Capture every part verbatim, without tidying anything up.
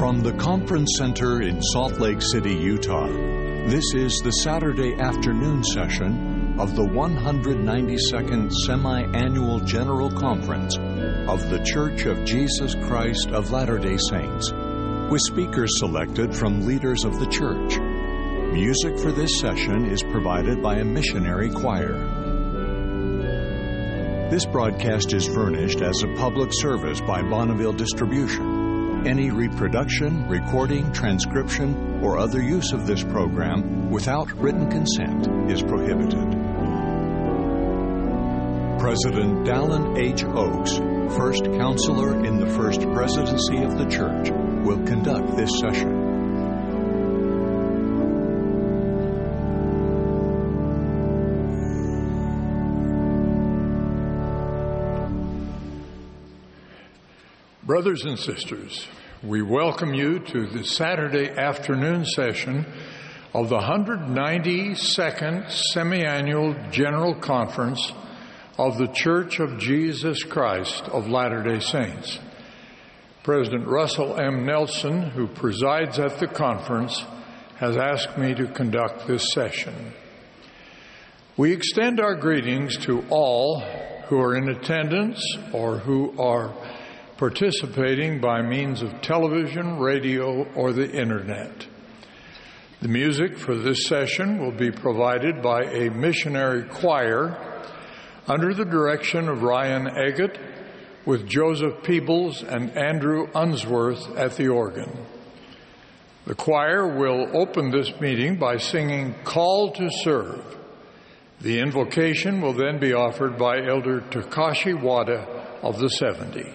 From the Conference Center in Salt Lake City, Utah, this is the Saturday afternoon session of the one hundred ninety-second Semi-Annual General Conference of The Church of Jesus Christ of Latter-day Saints, with speakers selected from leaders of the church. Music for this session is provided by a missionary choir. This broadcast is furnished as a public service by Bonneville Distribution. Any reproduction, recording, transcription, or other use of this program without written consent is prohibited. President Dallin H. Oaks, First Counselor in the First Presidency of the Church, will conduct this session. Brothers and sisters, we welcome you to the Saturday afternoon session of the one hundred ninety-second Semi-Annual General Conference of the Church of Jesus Christ of Latter-day Saints. President Russell M. Nelson, who presides at the conference, has asked me to conduct this session. We extend our greetings to all who are in attendance or who are participating by means of television, radio, or the internet. The music for this session will be provided by a missionary choir under the direction of Ryan Eggett, with Joseph Peebles and Andrew Unsworth at the organ. The choir will open this meeting by singing "Call to Serve." The invocation will then be offered by Elder Takashi Wada of the seventy.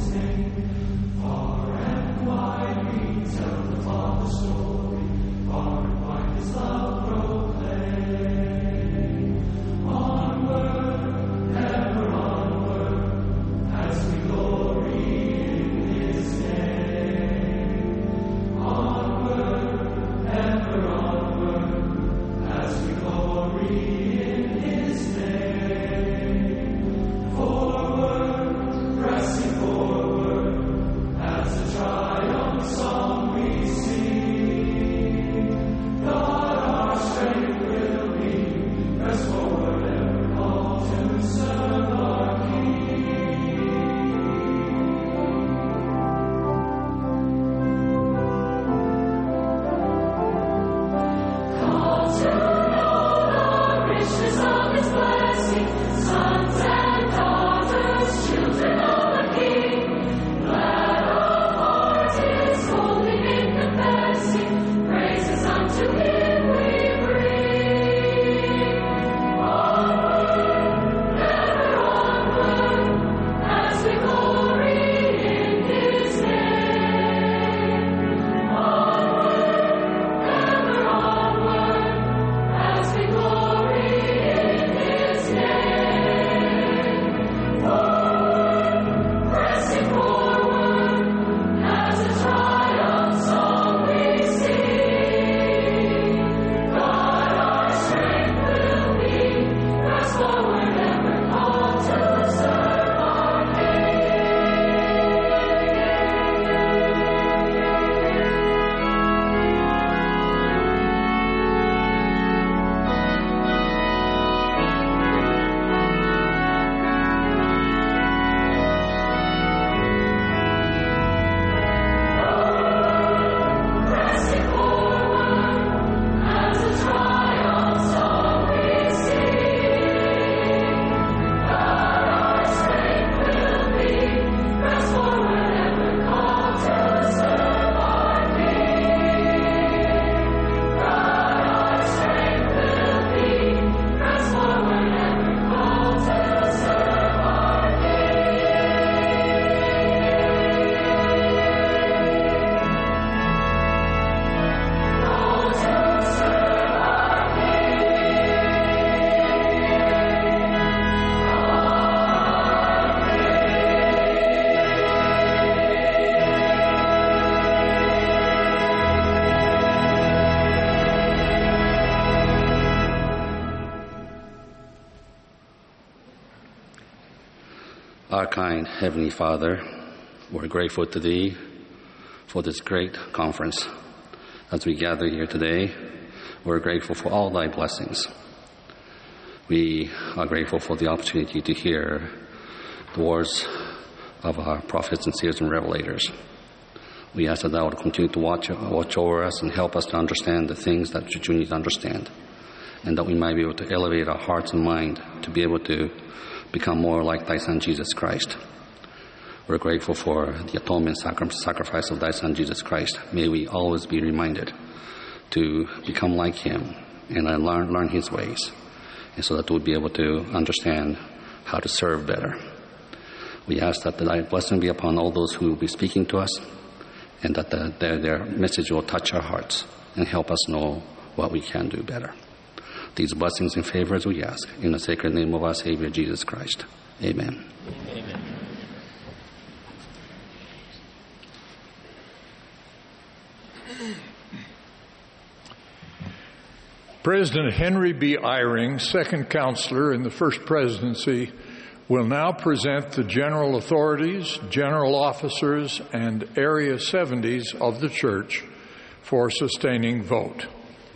Far and wide we tell the Father's story. Our kind Heavenly Father, we're grateful to Thee for this great conference. As we gather here today, we're grateful for all Thy blessings. We are grateful for the opportunity to hear the words of our prophets and seers and revelators. We ask that Thou would continue to watch, watch over us and help us to understand the things that you need to understand, and that we might be able to elevate our hearts and mind to be able to become more like Thy Son, Jesus Christ. We're grateful for the atonement sacrifice of Thy Son, Jesus Christ. May we always be reminded to become like Him and learn, learn His ways, and so that we'll be able to understand how to serve better. We ask that Thy blessing be upon all those who will be speaking to us, and that the, their, their message will touch our hearts and help us know what we can do better. These blessings and favors we ask in the sacred name of our Savior, Jesus Christ. Amen. Amen. President Henry B. Eyring, second counselor in the First Presidency, will now present the general authorities, general officers, and Area seventies of the Church for sustaining vote.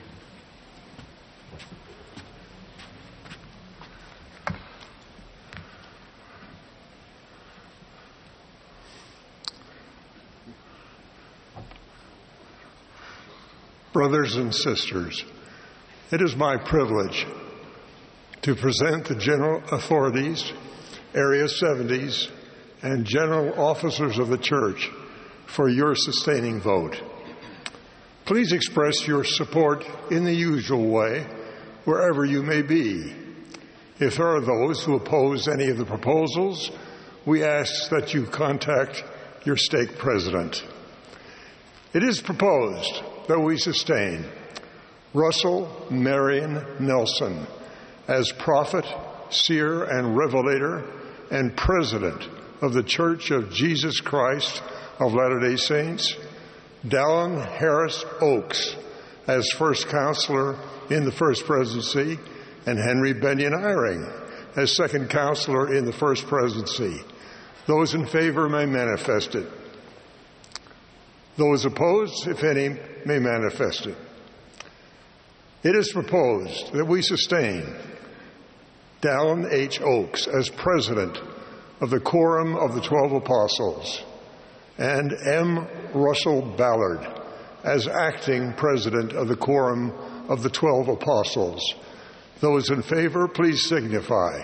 Brothers and sisters, it is my privilege to present the general authorities, Area seventies, and general officers of the Church for your sustaining vote. Please express your support in the usual way, wherever you may be. If there are those who oppose any of the proposals, we ask that you contact your stake president. It is proposed that we sustain Russell Marion Nelson as prophet, seer, and revelator and president of the Church of Jesus Christ of Latter-day Saints, Dallin Harris Oakes as first counselor in the First Presidency, and Henry Benyon Eyring as second counselor in the First Presidency. Those in favor may manifest it. Those opposed, if any, may manifest it. It is proposed that we sustain Dallin H. Oakes as president of the Quorum of the Twelve Apostles and M. Russell Ballard as acting president of the Quorum of the Twelve Apostles. Those in favor, please signify.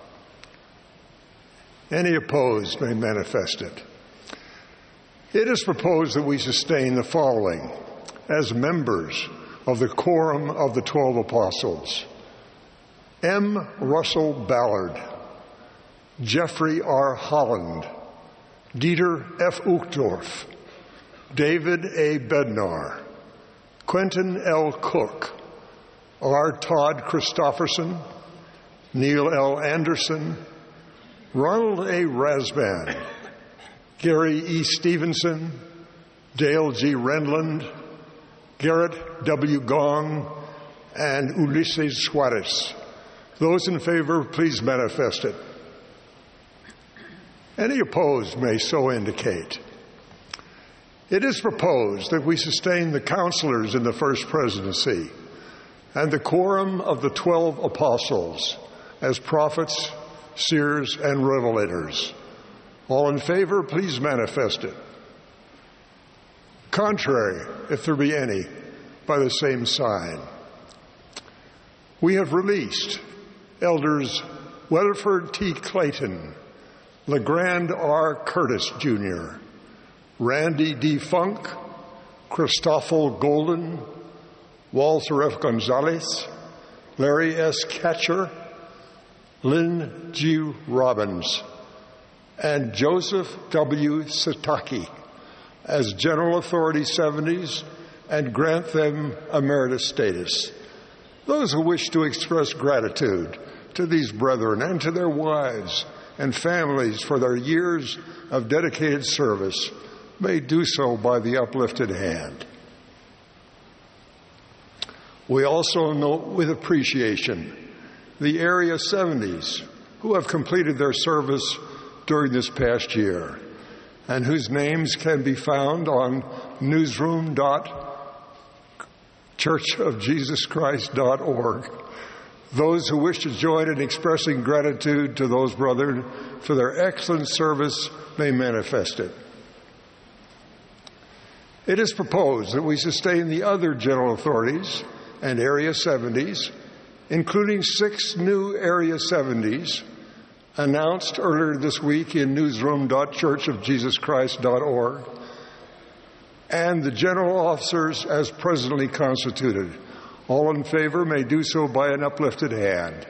Any opposed may manifest it. It is proposed that we sustain the following as members of the Quorum of the Twelve Apostles: M. Russell Ballard, Jeffrey R. Holland, Dieter F. Uchtdorf, David A. Bednar, Quentin L. Cook, R. Todd Christofferson, Neil L. Anderson, Ronald A. Rasband, Gary E. Stevenson, Dale G. Renlund, Garrett W. Gong, and Ulysses Suarez. Those in favor, please manifest it. Any opposed may so indicate. It is proposed that we sustain the counselors in the First Presidency and the Quorum of the Twelve Apostles as prophets, seers, and revelators. All in favor, please manifest it. Contrary, if there be any, by the same sign. We have released Elders Weatherford T. Clayton, LeGrand R. Curtis, Junior, Randy D. Funk, Christoffel Golden, Walter F. Gonzalez, Larry S. Catcher, Lynn G. Robbins, and Joseph W. Sataki as General Authority seventies and grant them emeritus status. Those who wish to express gratitude to these brethren and to their wives and families for their years of dedicated service may do so by the uplifted hand. We also note with appreciation the Area seventies who have completed their service during this past year, and whose names can be found on newsroom dot church of jesus christ dot org. Those who wish to join in expressing gratitude to those brethren for their excellent service may manifest it. It is proposed that we sustain the other general authorities and Area seventies, including six new Area seventies, announced earlier this week in newsroom dot church of jesus christ dot org, and the general officers as presently constituted. All in favor may do so by an uplifted hand.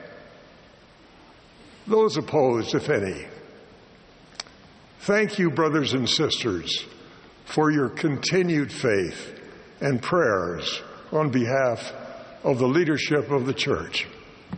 Those opposed, if any. Thank you, brothers and sisters, for your continued faith and prayers on behalf of the leadership of the church.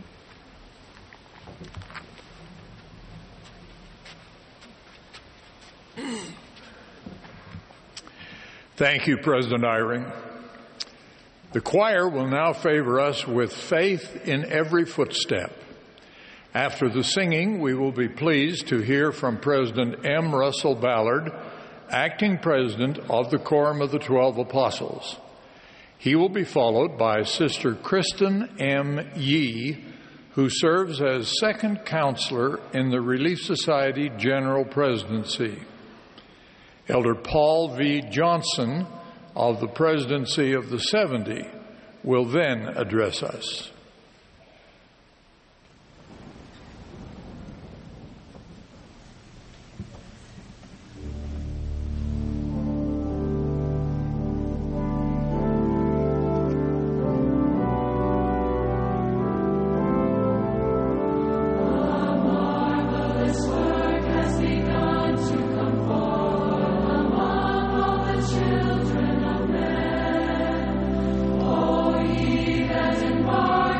Thank you, President Eyring. The choir will now favor us with Faith in Every Footstep. After the singing, we will be pleased to hear from President M. Russell Ballard, acting president of the Quorum of the Twelve Apostles. He will be followed by Sister Kristen M. Yee, who serves as second counselor in the Relief Society General Presidency. Elder Paul V. Johnson of the Presidency of the seventy will then address us. Children of men, oh, ye that embark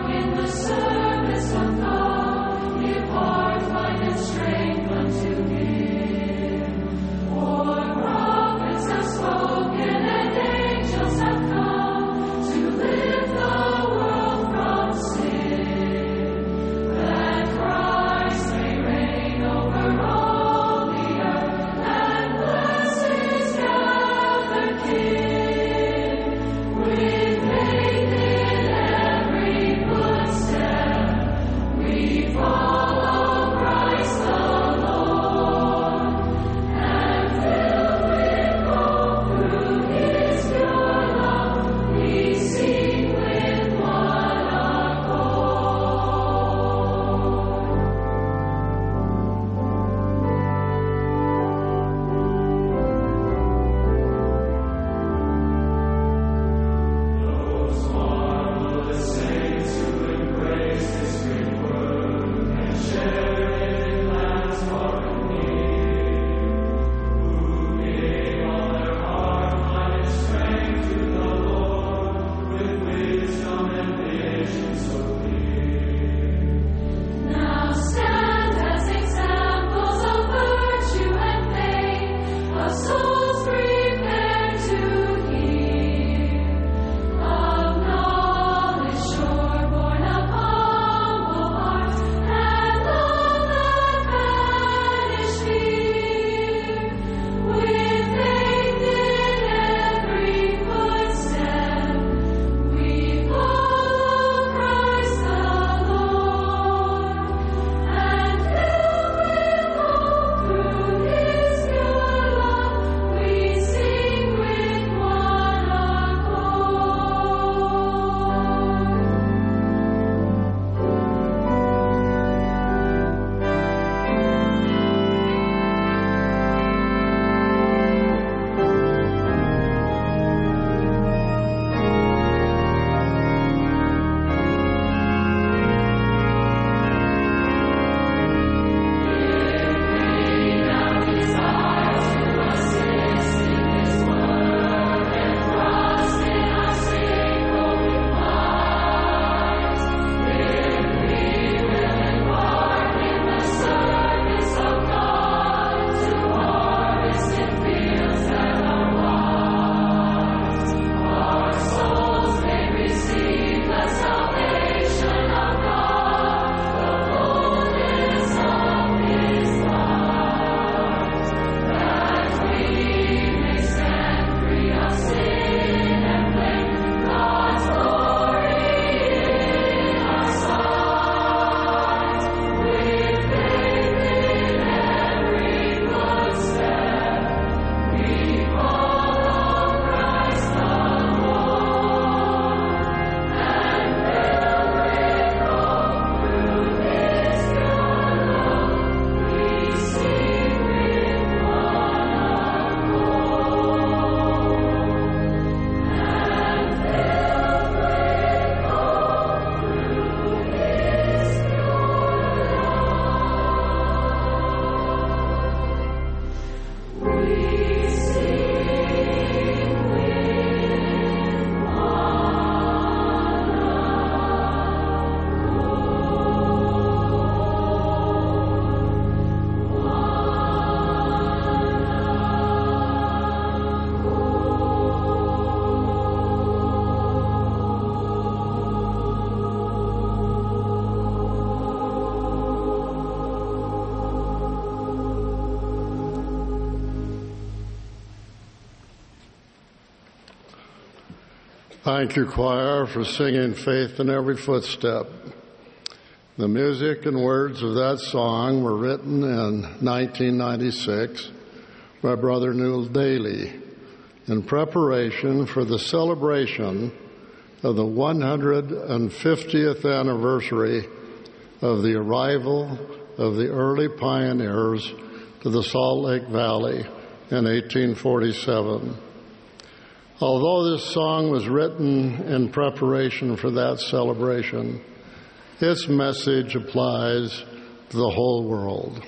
Thank you, choir, for singing Faith in Every Footstep. The music and words of that song were written in nineteen ninety-six by Brother Newell Daly in preparation for the celebration of the one hundred fiftieth anniversary of the arrival of the early pioneers to the Salt Lake Valley in eighteen forty-seven. Although this song was written in preparation for that celebration, its message applies to the whole world.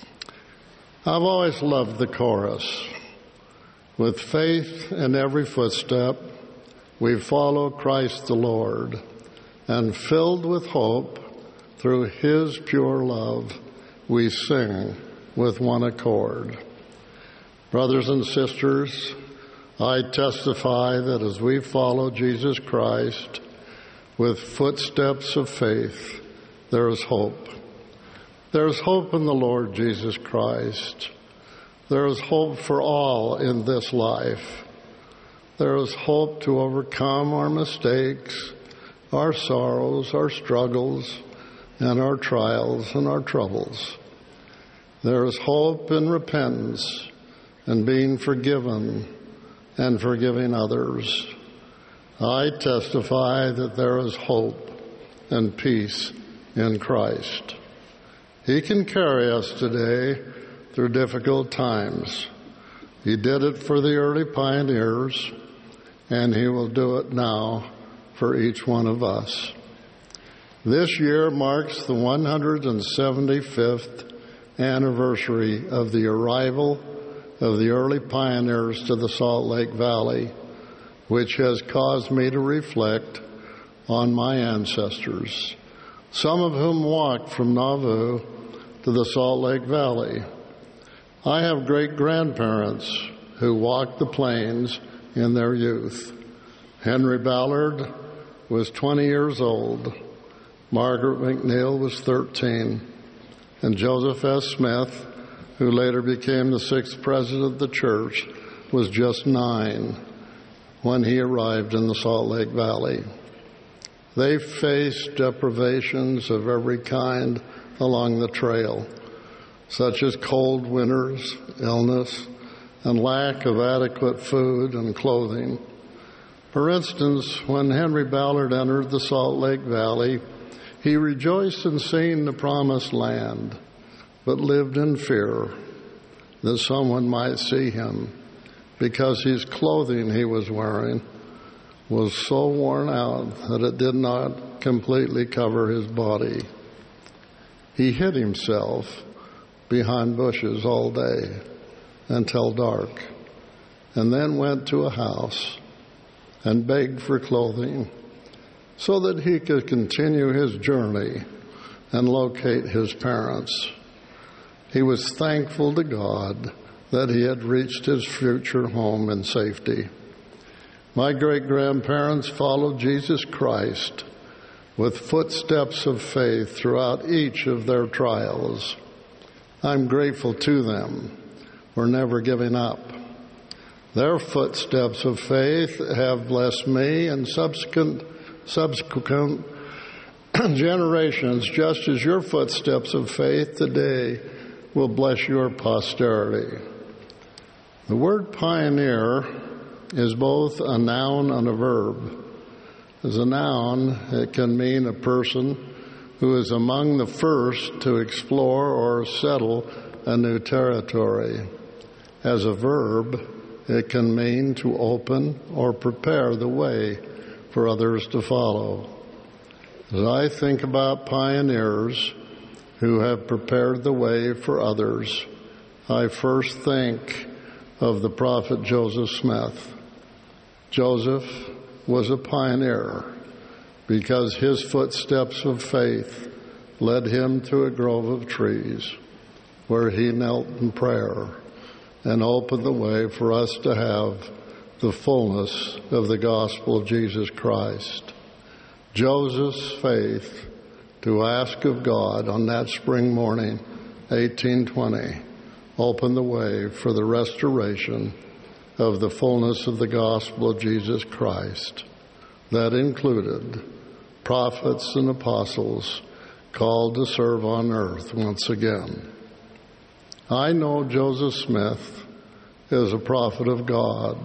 I've always loved the chorus. With faith in every footstep, we follow Christ the Lord, and filled with hope through His pure love, we sing with one accord. Brothers and sisters, I testify that as we follow Jesus Christ with footsteps of faith, there is hope. There is hope in the Lord Jesus Christ. There is hope for all in this life. There is hope to overcome our mistakes, our sorrows, our struggles, and our trials and our troubles. There is hope in repentance and being forgiven and forgiving others. I testify that there is hope and peace in Christ. He can carry us today through difficult times. He did it for the early pioneers, and He will do it now for each one of us. This year marks the one hundred seventy-fifth anniversary of the arrival of the early pioneers to the Salt Lake Valley, which has caused me to reflect on my ancestors, some of whom walked from Nauvoo to the Salt Lake Valley. I have great-grandparents who walked the plains in their youth. Henry Ballard was twenty years old. Margaret McNeil was thirteen. And Joseph S. Smith, who later became the sixth president of the church, was just nine when he arrived in the Salt Lake Valley. They faced deprivations of every kind along the trail, such as cold winters, illness, and lack of adequate food and clothing. For instance, when Henry Ballard entered the Salt Lake Valley, he rejoiced in seeing the promised land, but lived in fear that someone might see him because his clothing he was wearing was so worn out that it did not completely cover his body. He hid himself behind bushes all day until dark, and then went to a house and begged for clothing so that he could continue his journey and locate his parents. He was thankful to God that he had reached his future home in safety. My great-grandparents followed Jesus Christ with footsteps of faith throughout each of their trials. I'm grateful to them for never giving up. Their footsteps of faith have blessed me and subsequent subsequent generations, just as your footsteps of faith today will bless your posterity. The word pioneer is both a noun and a verb. As a noun, it can mean a person who is among the first to explore or settle a new territory. As a verb, it can mean to open or prepare the way for others to follow. As I think about pioneers who have prepared the way for others, I first think of the prophet Joseph Smith. Joseph was a pioneer because his footsteps of faith led him to a grove of trees where he knelt in prayer and opened the way for us to have the fullness of the gospel of Jesus Christ. Joseph's faith to ask of God on that spring morning, eighteen twenty, opened the way for the restoration of the fullness of the gospel of Jesus Christ. that included prophets and apostles called to serve on earth once again. I know Joseph Smith is a prophet of God.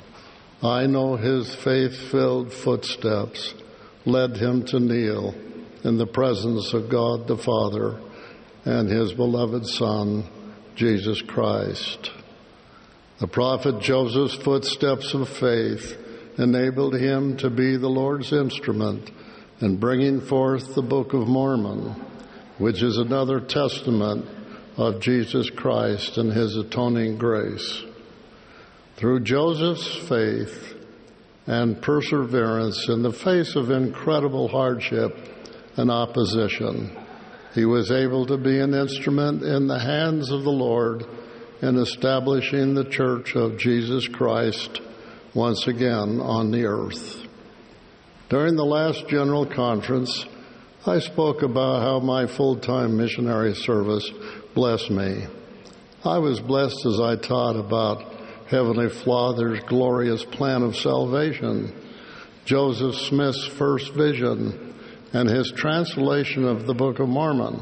I know his faith-filled footsteps led him to kneel in the presence of God the Father and his beloved Son, Jesus Christ. The prophet Joseph's footsteps of faith enabled him to be the Lord's instrument in bringing forth the Book of Mormon, which is another testament of Jesus Christ and his atoning grace. Through Joseph's faith and perseverance in the face of incredible hardship and opposition, he was able to be an instrument in the hands of the Lord in establishing the Church of Jesus Christ once again on the earth. During the last General Conference, I spoke about how my full-time missionary service blessed me. I was blessed as I taught about Heavenly Father's glorious plan of salvation, Joseph Smith's first vision, and his translation of the Book of Mormon.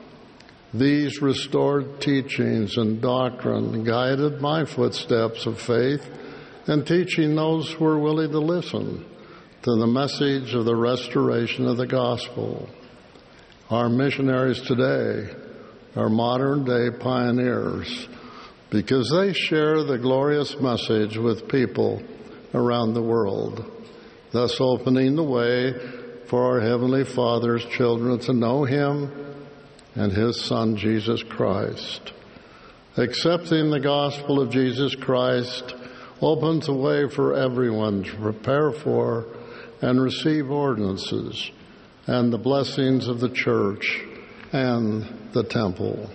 These restored teachings and doctrine guided my footsteps of faith in teaching those who were willing to listen to the message of the restoration of the gospel. Our missionaries today are modern-day pioneers because they share the glorious message with people around the world, thus opening the way for our Heavenly Father's children to know Him and His Son, Jesus Christ. Accepting the gospel of Jesus Christ opens the way for everyone to prepare for and receive ordinances and the blessings of the church and the temple.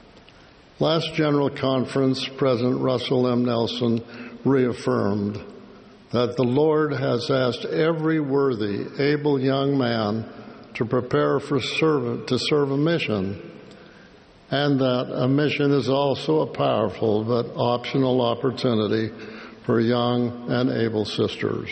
Last General Conference, President Russell M. Nelson reaffirmed that the Lord has asked every worthy, able young man to prepare for servant to serve a mission, and that a mission is also a powerful but optional opportunity for young and able sisters.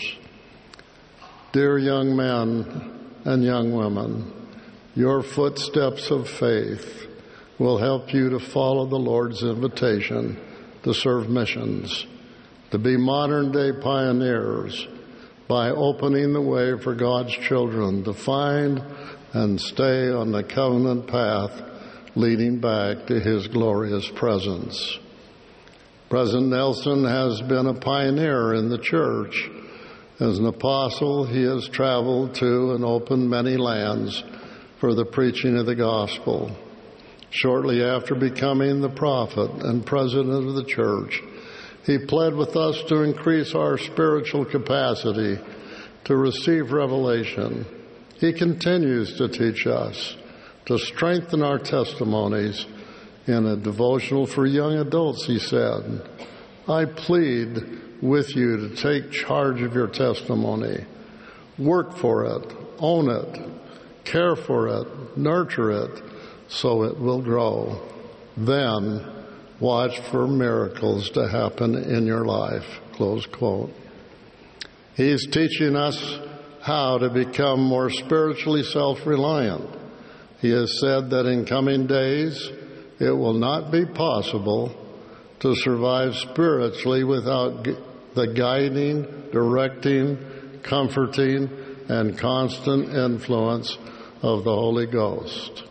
Dear young men and young women, your footsteps of faith will help you to follow the Lord's invitation to serve missions, to be modern-day pioneers by opening the way for God's children to find and stay on the covenant path leading back to His glorious presence. President Nelson has been a pioneer in the church. As an apostle, he has traveled to and opened many lands for the preaching of the gospel. Shortly after becoming the prophet and president of the church, he pled with us to increase our spiritual capacity to receive revelation. He continues to teach us to strengthen our testimonies. In a devotional for young adults, he said, I plead with you to take charge of your testimony. Work for it, own it, care for it, nurture it, so it will grow. Then watch for miracles to happen in your life. Close quote. He's teaching us how to become more spiritually self-reliant. He has said that in coming days, it will not be possible to survive spiritually without the guiding, directing, comforting, and constant influence of the Holy Ghost.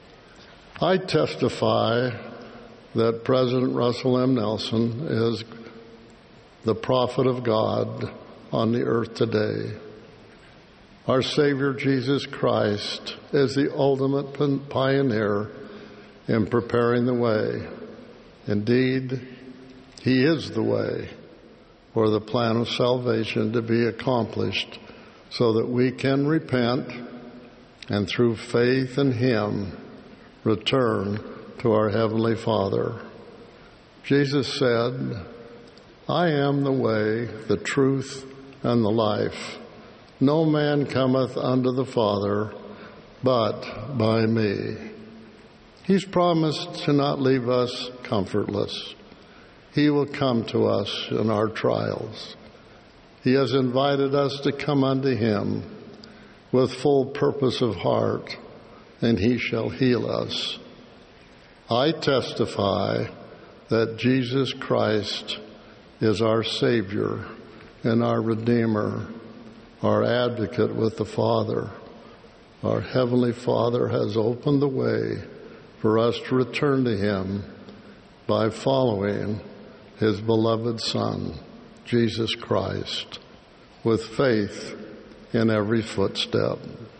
I testify that President Russell M. Nelson is the prophet of God on the earth today. Our Savior Jesus Christ is the ultimate pioneer in preparing the way. Indeed, He is the way for the plan of salvation to be accomplished so that we can repent and through faith in Him return to our Heavenly Father. Jesus said, I am the way, the truth, and the life. No man cometh unto the Father but by me. He's promised to not leave us comfortless. He will come to us in our trials. He has invited us to come unto him with full purpose of heart, and he shall heal us. I testify that Jesus Christ is our Savior and our Redeemer, our advocate with the Father. Our Heavenly Father has opened the way for us to return to him by following his beloved Son, Jesus Christ, with faith in every footstep.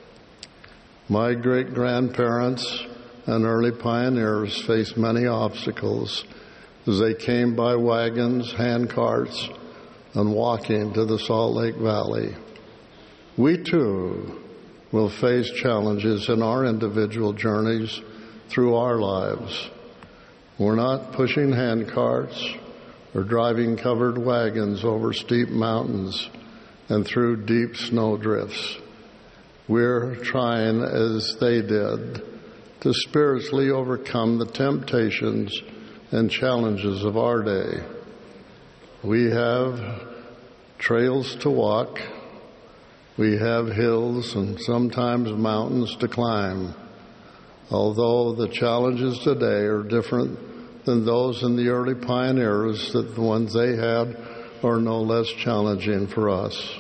My great-grandparents and early pioneers faced many obstacles as they came by wagons, hand carts, and walking to the Salt Lake Valley. We too will face challenges in our individual journeys through our lives. We're not pushing hand carts or driving covered wagons over steep mountains and through deep snow drifts. We're trying, as they did, to spiritually overcome the temptations and challenges of our day. We have trails to walk. We have hills and sometimes mountains to climb. Although the challenges today are different than those in the early pioneers, that the ones they had are no less challenging for us.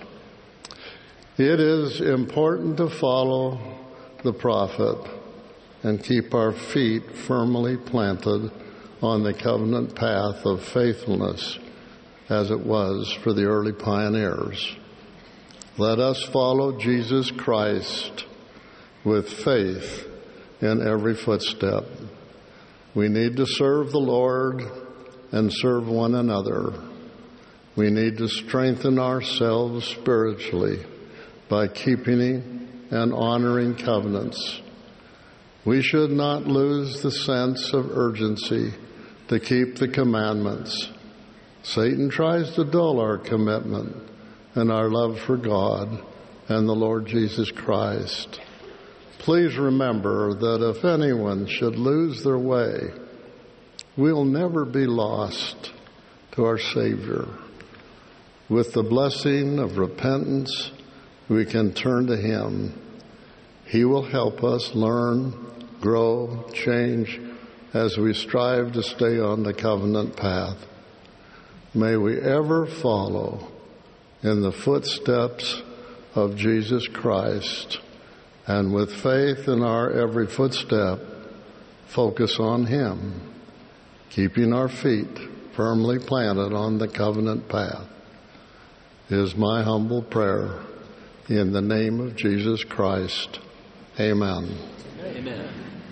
It is important to follow the prophet and keep our feet firmly planted on the covenant path of faithfulness, as it was for the early pioneers. Let us follow Jesus Christ with faith in every footstep. We need to serve the Lord and serve one another. We need to strengthen ourselves spiritually by keeping and honoring covenants. We should not lose the sense of urgency to keep the commandments. Satan tries to dull our commitment and our love for God and the Lord Jesus Christ. Please remember that if anyone should lose their way, we'll never be lost to our Savior. With the blessing of repentance, we can turn to him. He will help us learn, grow, change as we strive to stay on the covenant path. May we ever follow in the footsteps of Jesus Christ, and with faith in our every footstep, focus on him, keeping our feet firmly planted on the covenant path. Is my humble prayer in the name of Jesus Christ. Amen. Amen.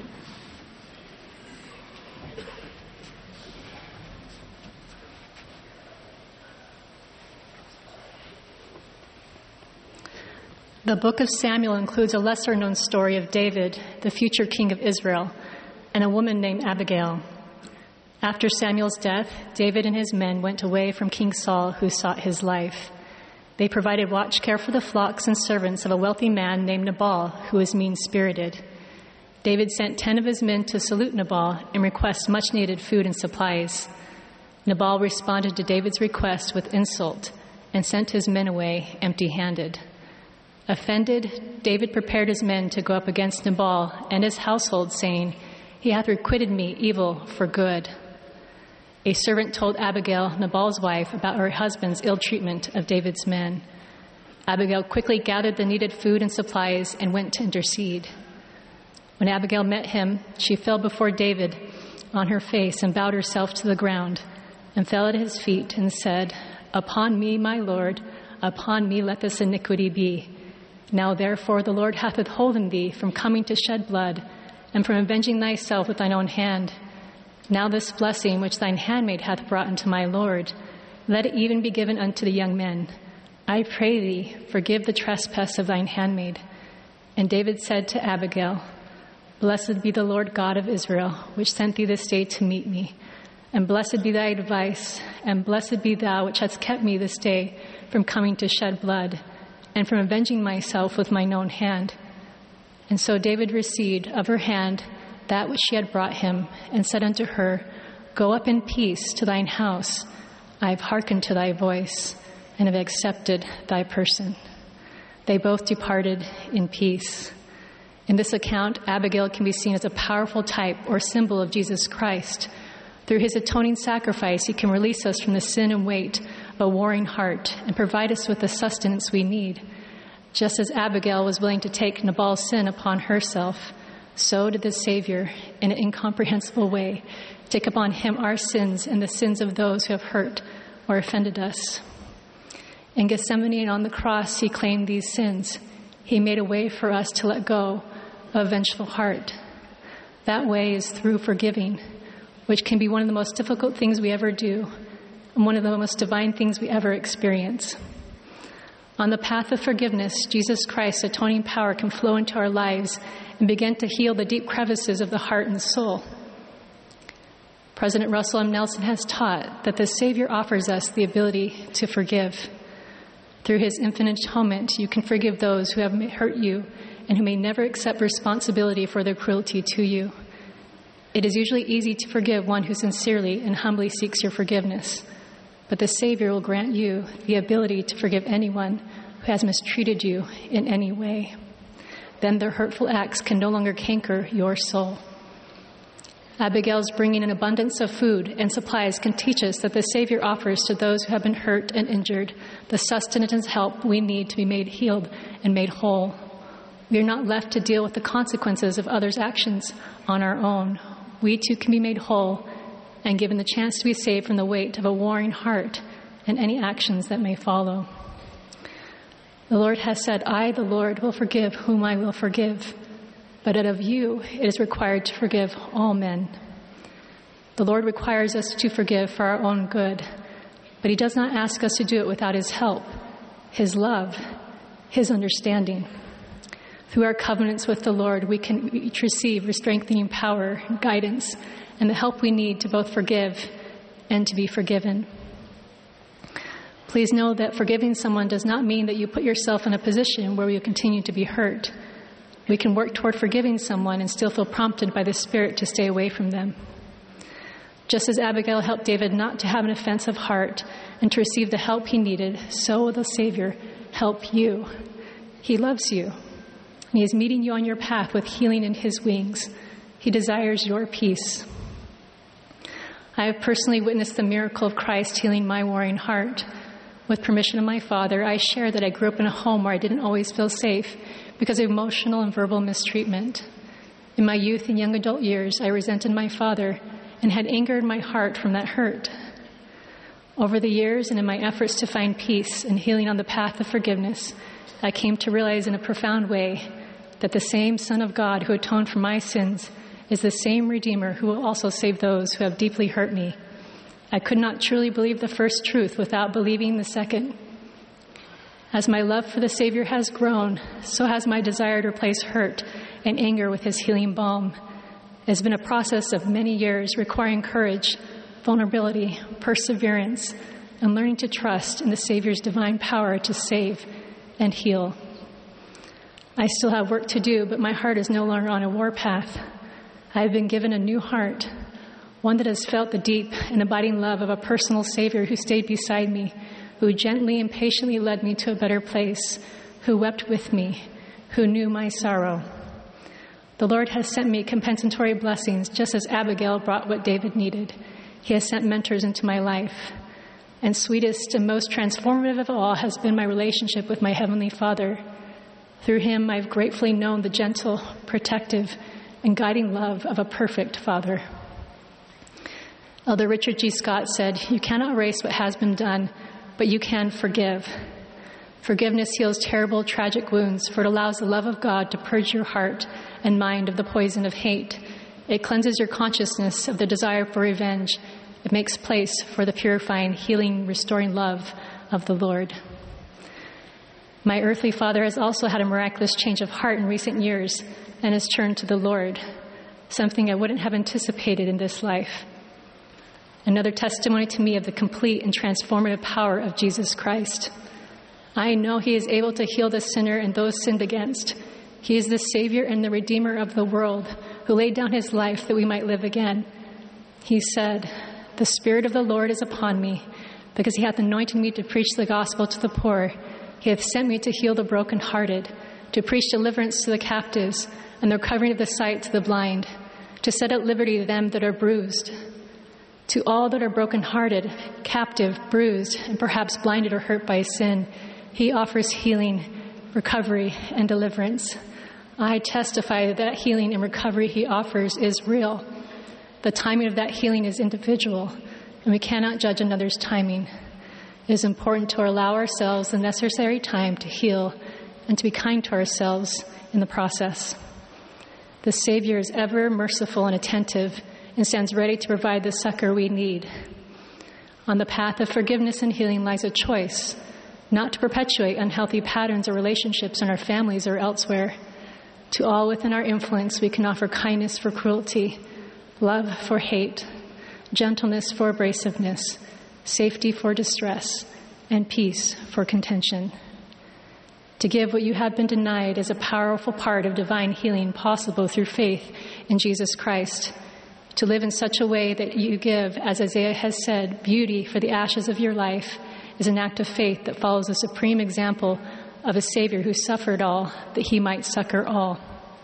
The book of Samuel includes a lesser-known story of David, the future king of Israel, and a woman named Abigail. After Samuel's death, David and his men went away from King Saul, who sought his life. They provided watch care for the flocks and servants of a wealthy man named Nabal, who was mean-spirited. David sent ten of his men to salute Nabal and request much-needed food and supplies. Nabal responded to David's request with insult and sent his men away empty-handed. Offended, David prepared his men to go up against Nabal and his household, saying, "He hath requited me evil for good." A servant told Abigail, Nabal's wife, about her husband's ill treatment of David's men. Abigail quickly gathered the needed food and supplies and went to intercede. When Abigail met him, she fell before David on her face and bowed herself to the ground and fell at his feet and said, "Upon me, my Lord, upon me let this iniquity be. Now therefore the Lord hath withholden thee from coming to shed blood and from avenging thyself with thine own hand. Now this blessing which thine handmaid hath brought unto my Lord, let it even be given unto the young men. I pray thee, forgive the trespass of thine handmaid." And David said to Abigail, "Blessed be the Lord God of Israel, which sent thee this day to meet me. And blessed be thy advice, and blessed be thou which hast kept me this day from coming to shed blood, and from avenging myself with mine own hand." And so David received of her hand that which she had brought him, and said unto her, "Go up in peace to thine house. I have hearkened to thy voice." and have accepted thy person. They both departed in peace. In this account, Abigail can be seen as a powerful type or symbol of Jesus Christ. Through his atoning sacrifice, he can release us from the sin and weight of a warring heart and provide us with the sustenance we need. Just as Abigail was willing to take Nabal's sin upon herself, so did the Savior, in an incomprehensible way, take upon him our sins and the sins of those who have hurt or offended us. In Gethsemane and on the cross, he claimed these sins. He made a way for us to let go of a vengeful heart. That way is through forgiving, which can be one of the most difficult things we ever do and one of the most divine things we ever experience. On the path of forgiveness, Jesus Christ's atoning power can flow into our lives and begin to heal the deep crevices of the heart and soul. President Russell M. Nelson has taught that the Savior offers us the ability to forgive. Through his infinite atonement, you can forgive those who have hurt you and who may never accept responsibility for their cruelty to you. It is usually easy to forgive one who sincerely and humbly seeks your forgiveness, but the Savior will grant you the ability to forgive anyone who has mistreated you in any way. Then their hurtful acts can no longer canker your soul. Abigail's bringing an abundance of food and supplies can teach us that the Savior offers to those who have been hurt and injured the sustenance and help we need to be made healed and made whole. We are not left to deal with the consequences of others' actions on our own. We too can be made whole and given the chance to be saved from the weight of a warring heart and any actions that may follow. The Lord has said, I, the Lord, will forgive whom I will forgive. But out of you, it is required to forgive all men. The Lord requires us to forgive for our own good, but he does not ask us to do it without his help, his love, his understanding. Through our covenants with the Lord, we can each receive strengthening power, guidance, and the help we need to both forgive and to be forgiven. Please know that forgiving someone does not mean that you put yourself in a position where you continue to be hurt. We can work toward forgiving someone and still feel prompted by the Spirit to stay away from them. Just as Abigail helped David not to have an offensive heart and to receive the help he needed, so will the Savior help you. He loves you, and he is meeting you on your path with healing in his wings. He desires your peace. I have personally witnessed the miracle of Christ healing my warring heart. With permission of my father, I share that I grew up in a home where I didn't always feel safe because of emotional and verbal mistreatment. In my youth and young adult years, I resented my father and had anger in my heart from that hurt. Over the years and in my efforts to find peace and healing on the path of forgiveness, I came to realize in a profound way that the same Son of God who atoned for my sins is the same Redeemer who will also save those who have deeply hurt me. I could not truly believe the first truth without believing the second. As my love for the Savior has grown, so has my desire to replace hurt and anger with his healing balm. It has been a process of many years requiring courage, vulnerability, perseverance, and learning to trust in the Savior's divine power to save and heal. I still have work to do, but my heart is no longer on a war path. I have been given a new heart, one that has felt the deep and abiding love of a personal Savior who stayed beside me, who gently and patiently led me to a better place, who wept with me, who knew my sorrow. The Lord has sent me compensatory blessings, just as Abigail brought what David needed. He has sent mentors into my life. And sweetest and most transformative of all has been my relationship with my Heavenly Father. Through him, I've gratefully known the gentle, protective, and guiding love of a perfect Father. Elder Richard G. Scott said, "You cannot erase what has been done, but you can forgive. Forgiveness heals terrible, tragic wounds, for it allows the love of God to purge your heart and mind of the poison of hate. It cleanses your consciousness of the desire for revenge. It makes place for the purifying, healing, restoring love of the Lord." My earthly father has also had a miraculous change of heart in recent years and has turned to the Lord, something I wouldn't have anticipated in this life. Another testimony to me of the complete and transformative power of Jesus Christ. I know he is able to heal the sinner and those sinned against. He is the Savior and the Redeemer of the world, who laid down his life that we might live again. He said, "The Spirit of the Lord is upon me, because he hath anointed me to preach the gospel to the poor. He hath sent me to heal the brokenhearted, to preach deliverance to the captives, and the recovering of the sight to the blind, to set at liberty them that are bruised. To all that are brokenhearted, captive, bruised, and perhaps blinded or hurt by sin, he offers healing, recovery, and deliverance. I testify that that healing and recovery he offers is real. The timing of that healing is individual, and we cannot judge another's timing. It is important to allow ourselves the necessary time to heal and to be kind to ourselves in the process. The Savior is ever merciful and attentive and stands ready to provide the succor we need. On the path of forgiveness and healing lies a choice, not to perpetuate unhealthy patterns or relationships in our families or elsewhere. To all within our influence, we can offer kindness for cruelty, love for hate, gentleness for abrasiveness, safety for distress, and peace for contention. To give what you have been denied is a powerful part of divine healing possible through faith in Jesus Christ. To live in such a way that you give, as Isaiah has said, beauty for the ashes of your life is an act of faith that follows a supreme example of a Savior who suffered all, that he might succor all.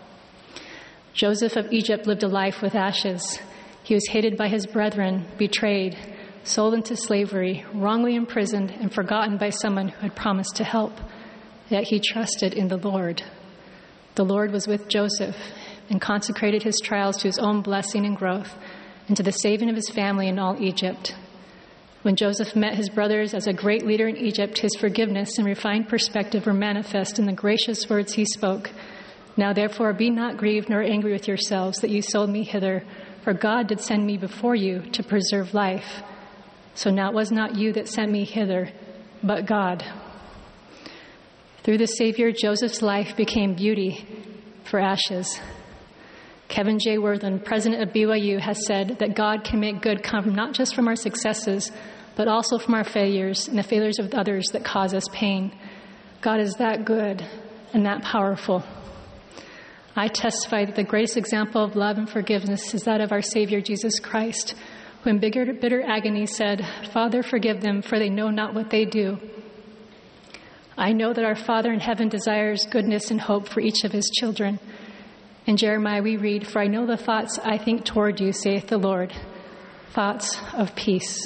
Joseph of Egypt lived a life with ashes. He was hated by his brethren, betrayed, sold into slavery, wrongly imprisoned, and forgotten by someone who had promised to help. Yet he trusted in the Lord. The Lord was with Joseph and consecrated his trials to his own blessing and growth and to the saving of his family in all Egypt. When Joseph met his brothers as a great leader in Egypt, his forgiveness and refined perspective were manifest in the gracious words he spoke. Now therefore be not grieved nor angry with yourselves that you sold me hither, for God did send me before you to preserve life. So now it was not you that sent me hither, but God. Through the Savior, Joseph's life became beauty for ashes. Kevin J. Worthen, president of B Y U, has said that God can make good come not just from our successes, but also from our failures and the failures of others that cause us pain. God is that good and that powerful. I testify that the greatest example of love and forgiveness is that of our Savior, Jesus Christ, who in bitter, bitter agony said, "Father, forgive them, for they know not what they do." I know that our Father in heaven desires goodness and hope for each of his children. In Jeremiah we read, "For I know the thoughts I think toward you, saith the Lord, thoughts of peace."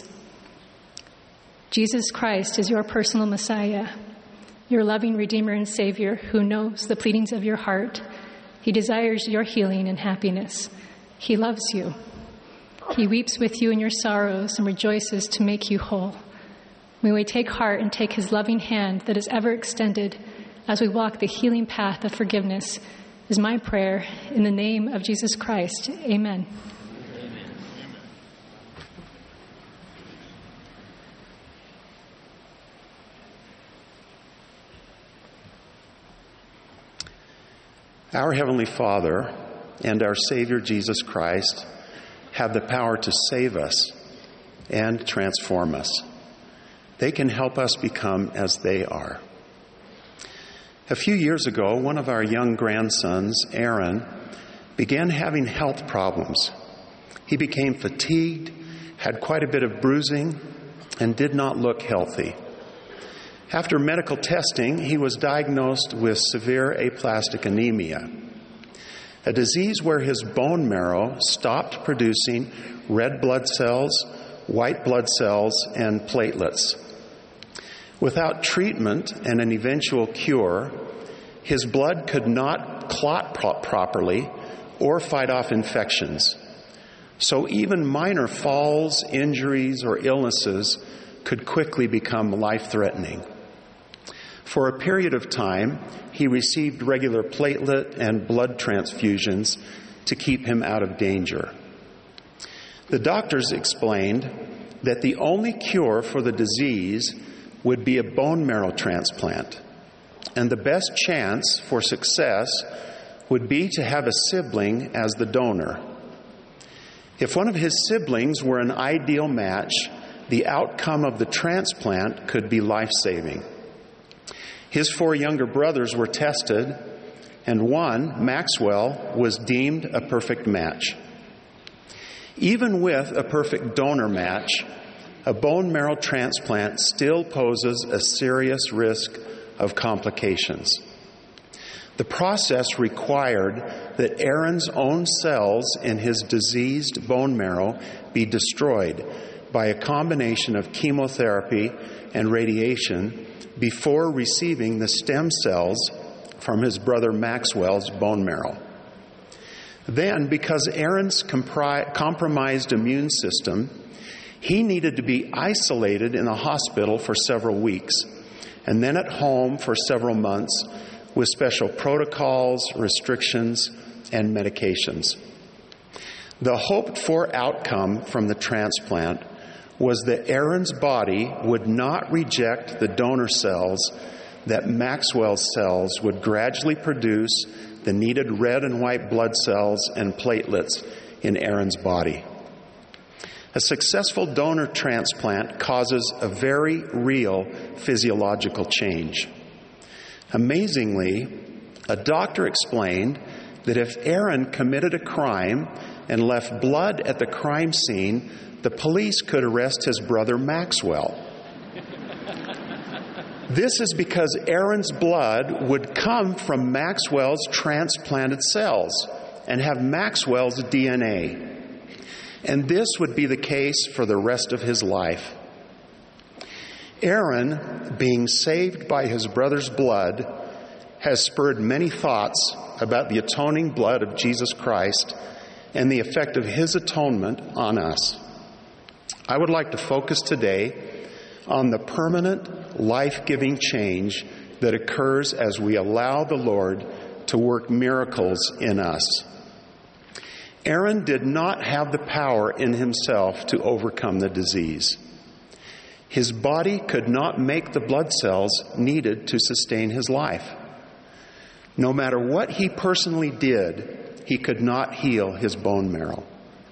Jesus Christ is your personal Messiah, your loving Redeemer and Savior who knows the pleadings of your heart. He desires your healing and happiness. He loves you. He weeps with you in your sorrows and rejoices to make you whole. May we take heart and take his loving hand that is ever extended as we walk the healing path of forgiveness is my prayer in the name of Jesus Christ. Amen. Amen. Our Heavenly Father and our Savior Jesus Christ have the power to save us and transform us. They can help us become as they are. A few years ago, one of our young grandsons, Aaron, began having health problems. He became fatigued, had quite a bit of bruising, and did not look healthy. After medical testing, he was diagnosed with severe aplastic anemia, a disease where his bone marrow stopped producing red blood cells, white blood cells, and platelets. Without treatment and an eventual cure, his blood could not clot pro- properly or fight off infections. So even minor falls, injuries, or illnesses could quickly become life-threatening. For a period of time, he received regular platelet and blood transfusions to keep him out of danger. The doctors explained that the only cure for the disease would be a bone marrow transplant, and the best chance for success would be to have a sibling as the donor. If one of his siblings were an ideal match, the outcome of the transplant could be life-saving. His four younger brothers were tested, and one, Maxwell, was deemed a perfect match. Even with a perfect donor match, a bone marrow transplant still poses a serious risk of complications. The process required that Aaron's own cells in his diseased bone marrow be destroyed by a combination of chemotherapy and radiation before receiving the stem cells from his brother Maxwell's bone marrow. Then, because Aaron's compri- compromised immune system, he needed to be isolated in a hospital for several weeks, and then at home for several months with special protocols, restrictions, and medications. The hoped-for outcome from the transplant was that Aaron's body would not reject the donor cells, that Maxwell's cells would gradually produce the needed red and white blood cells and platelets in Aaron's body. A successful donor transplant causes a very real physiological change. Amazingly, a doctor explained that if Aaron committed a crime and left blood at the crime scene, the police could arrest his brother Maxwell. This is because Aaron's blood would come from Maxwell's transplanted cells and have Maxwell's D N A. And this would be the case for the rest of his life. Aaron, being saved by his brother's blood, has spurred many thoughts about the atoning blood of Jesus Christ and the effect of his atonement on us. I would like to focus today on the permanent, life-giving change that occurs as we allow the Lord to work miracles in us. Aaron did not have the power in himself to overcome the disease. His body could not make the blood cells needed to sustain his life. No matter what he personally did, he could not heal his bone marrow.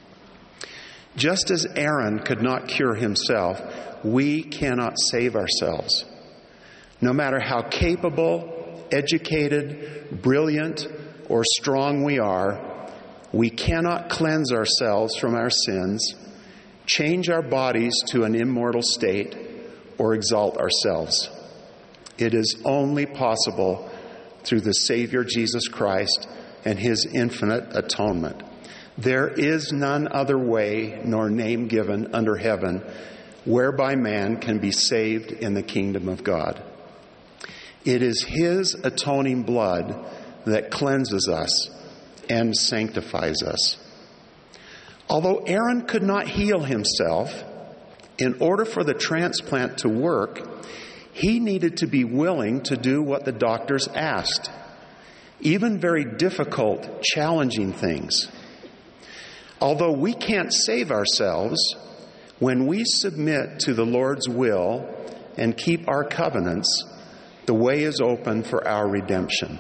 Just as Aaron could not cure himself, we cannot save ourselves. No matter how capable, educated, brilliant, or strong we are, we cannot cleanse ourselves from our sins, change our bodies to an immortal state, or exalt ourselves. It is only possible through the Savior Jesus Christ and his infinite atonement. There is none other way nor name given under heaven whereby man can be saved in the kingdom of God. It is his atoning blood that cleanses us and sanctifies us. Although Aaron could not heal himself, in order for the transplant to work, he needed to be willing to do what the doctors asked, even very difficult, challenging things. Although we can't save ourselves, when we submit to the Lord's will and keep our covenants, the way is open for our redemption.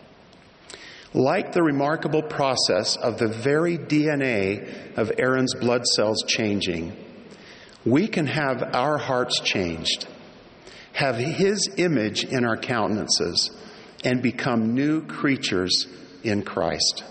Like the remarkable process of the very D N A of Aaron's blood cells changing, we can have our hearts changed, have his image in our countenances, and become new creatures in Christ.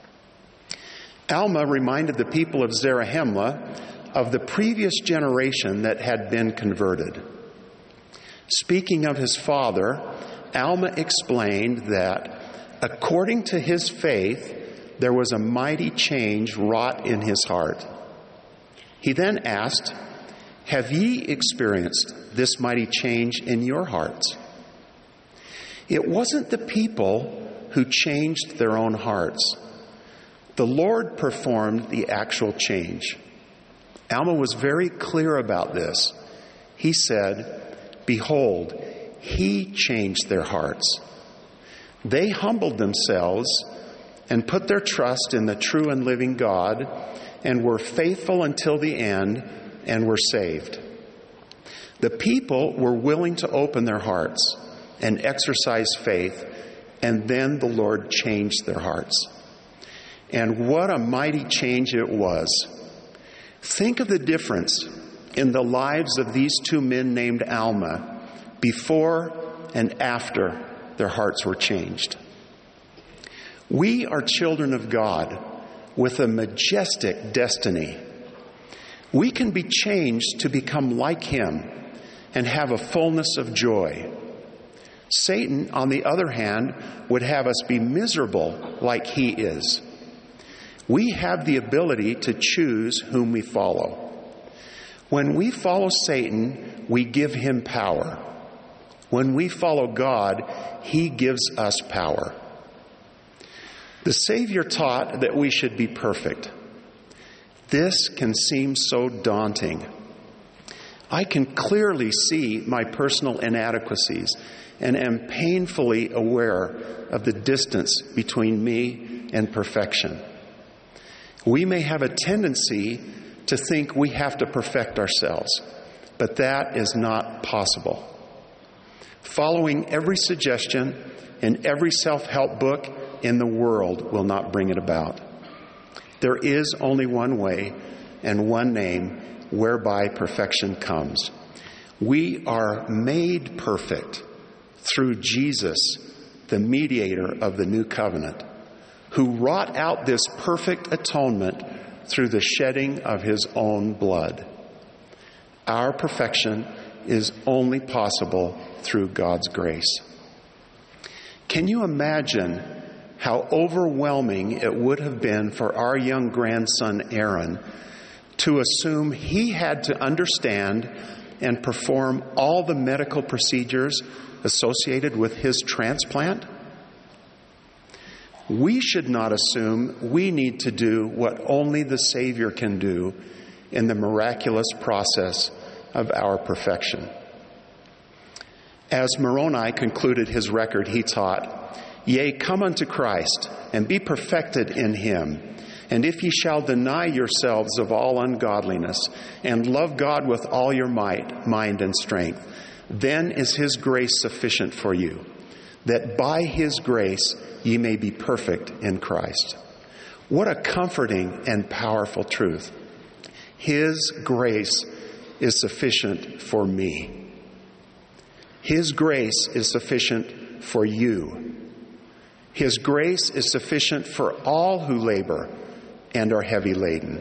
Alma reminded the people of Zarahemla of the previous generation that had been converted. Speaking of his father, Alma explained that according to his faith, there was a mighty change wrought in his heart. He then asked, "Have ye experienced this mighty change in your hearts?" It wasn't the people who changed their own hearts. The Lord performed the actual change. Alma was very clear about this. He said, "Behold, he changed their hearts. They humbled themselves and put their trust in the true and living God and were faithful until the end and were saved." The people were willing to open their hearts and exercise faith, and then the Lord changed their hearts. And what a mighty change it was. Think of the difference in the lives of these two men named Alma before and after their hearts were changed. We are children of God with a majestic destiny. We can be changed to become like him and have a fullness of joy. Satan, on the other hand, would have us be miserable like he is. We have the ability to choose whom we follow. When we follow Satan, we give him power. When we follow God, he gives us power. The Savior taught that we should be perfect. This can seem so daunting. I can clearly see my personal inadequacies and am painfully aware of the distance between me and perfection. We may have a tendency to think we have to perfect ourselves, but that is not possible. Following every suggestion in every self-help book in the world will not bring it about. There is only one way and one name whereby perfection comes. We are made perfect through Jesus, the mediator of the new covenant, who wrought out this perfect atonement through the shedding of his own blood. Our perfection is only possible through God's grace. Can you imagine how overwhelming it would have been for our young grandson Aaron to assume he had to understand and perform all the medical procedures associated with his transplant? We should not assume we need to do what only the Savior can do in the miraculous process of our perfection. As Moroni concluded his record, he taught, "Yea, come unto Christ, and be perfected in him. And if ye shall deny yourselves of all ungodliness, and love God with all your might, mind, and strength, then is his grace sufficient for you, that by his grace ye may be perfect in Christ." What a comforting and powerful truth. His grace is sufficient for me. His grace is sufficient for you. His grace is sufficient for all who labor and are heavy laden.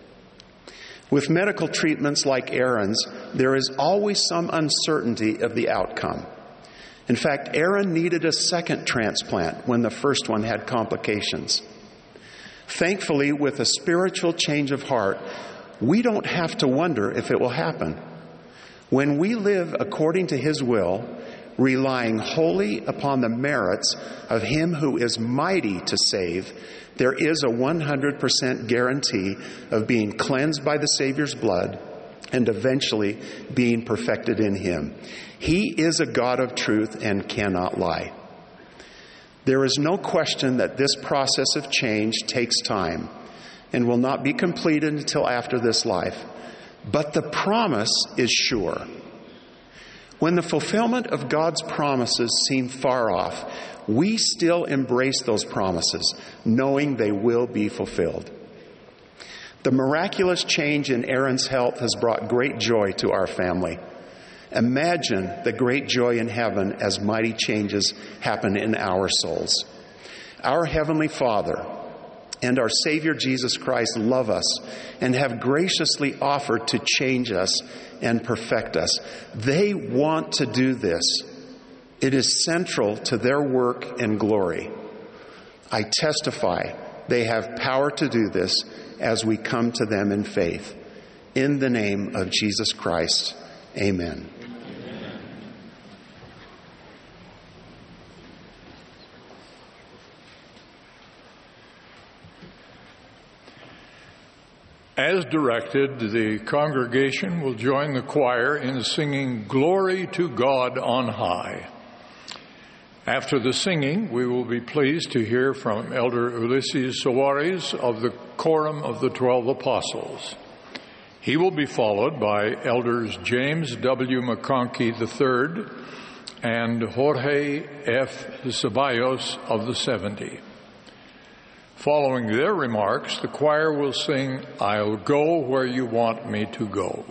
With medical treatments like Aaron's, there is always some uncertainty of the outcome. In fact, Aaron needed a second transplant when the first one had complications. Thankfully, with a spiritual change of heart, we don't have to wonder if it will happen. When we live according to his will, relying wholly upon the merits of him who is mighty to save, there is a one hundred percent guarantee of being cleansed by the Savior's blood and eventually being perfected in him. He is a God of truth and cannot lie. There is no question that this process of change takes time and will not be completed until after this life. But the promise is sure. When the fulfillment of God's promises seem far off, we still embrace those promises, knowing they will be fulfilled. The miraculous change in Aaron's health has brought great joy to our family. Imagine the great joy in heaven as mighty changes happen in our souls. Our Heavenly Father and our Savior Jesus Christ love us and have graciously offered to change us and perfect us. They want to do this. It is central to their work and glory. I testify they have power to do this as we come to them in faith. In the name of Jesus Christ, amen. As directed, the congregation will join the choir in singing "Glory to God on High." After the singing, we will be pleased to hear from Elder Ulysses Soares of the Quorum of the Twelve Apostles. He will be followed by Elders James W. McConkey the third and Jorge F. Ceballos of the seventy. Following their remarks, the choir will sing, "I'll Go Where You Want Me to Go."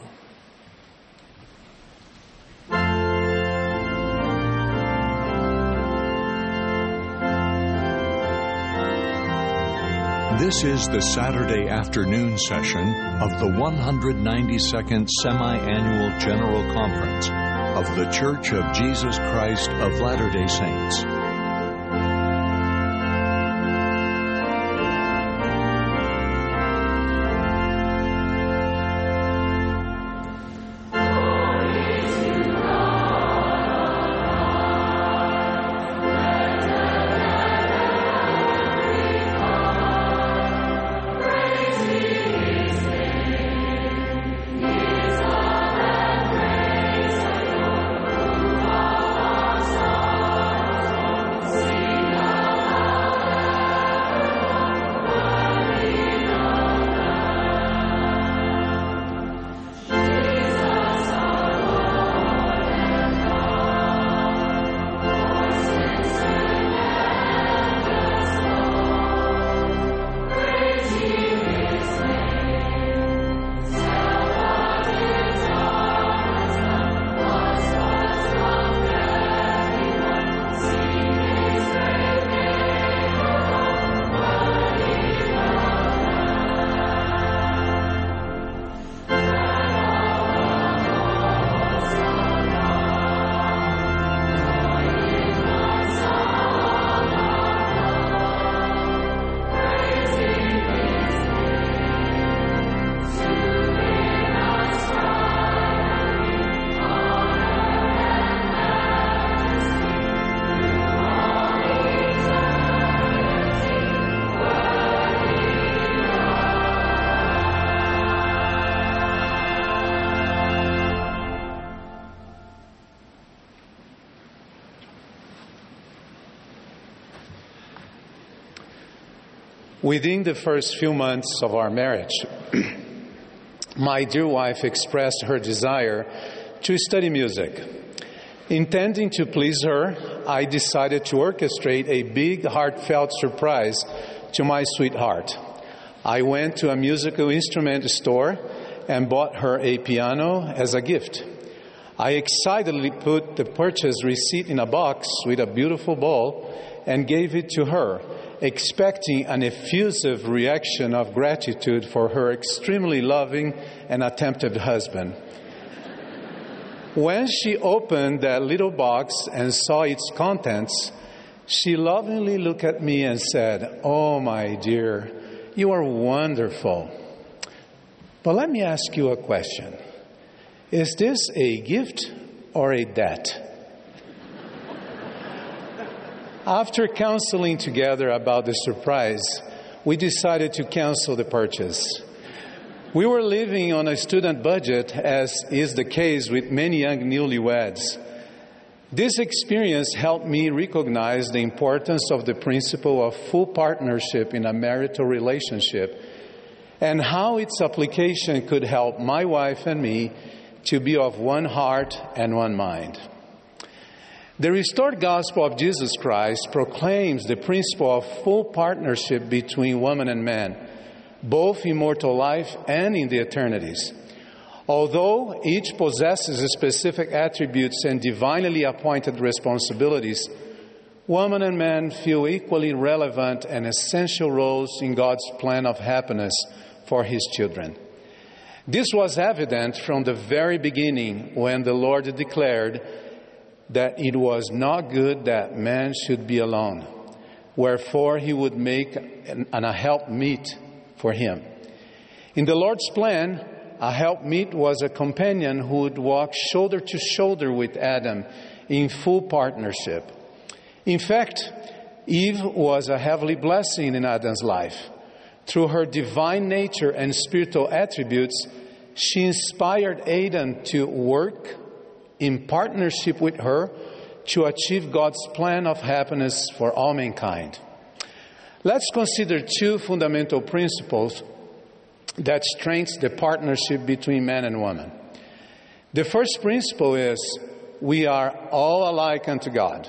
This is the Saturday afternoon session of the one hundred ninety-second Semi-Annual General Conference of The Church of Jesus Christ of Latter-day Saints. Within the first few months of our marriage, my dear wife expressed her desire to study music. Intending to please her, I decided to orchestrate a big, heartfelt surprise to my sweetheart. I went to a musical instrument store and bought her a piano as a gift. I excitedly put the purchase receipt in a box with a beautiful bowl and gave it to her, expecting an effusive reaction of gratitude for her extremely loving and attentive husband. When she opened that little box and saw its contents, she lovingly looked at me and said, "Oh, my dear, you are wonderful. But let me ask you a question. Is this a gift or a debt?" After counseling together about the surprise, we decided to cancel the purchase. We were living on a student budget, as is the case with many young newlyweds. This experience helped me recognize the importance of the principle of full partnership in a marital relationship and how its application could help my wife and me to be of one heart and one mind. The restored gospel of Jesus Christ proclaims the principle of full partnership between woman and man, both in mortal life and in the eternities. Although each possesses specific attributes and divinely appointed responsibilities, woman and man feel equally relevant and essential roles in God's plan of happiness for His children. This was evident from the very beginning when the Lord declared that it was not good that man should be alone. Wherefore He would make an, an, a helpmeet for him. In the Lord's plan, a helpmeet was a companion who would walk shoulder to shoulder with Adam in full partnership. In fact, Eve was a heavenly blessing in Adam's life. Through her divine nature and spiritual attributes, she inspired Adam to work in partnership with her to achieve God's plan of happiness for all mankind. Let's consider two fundamental principles that strengthen the partnership between man and woman. The first principle is we are all alike unto God.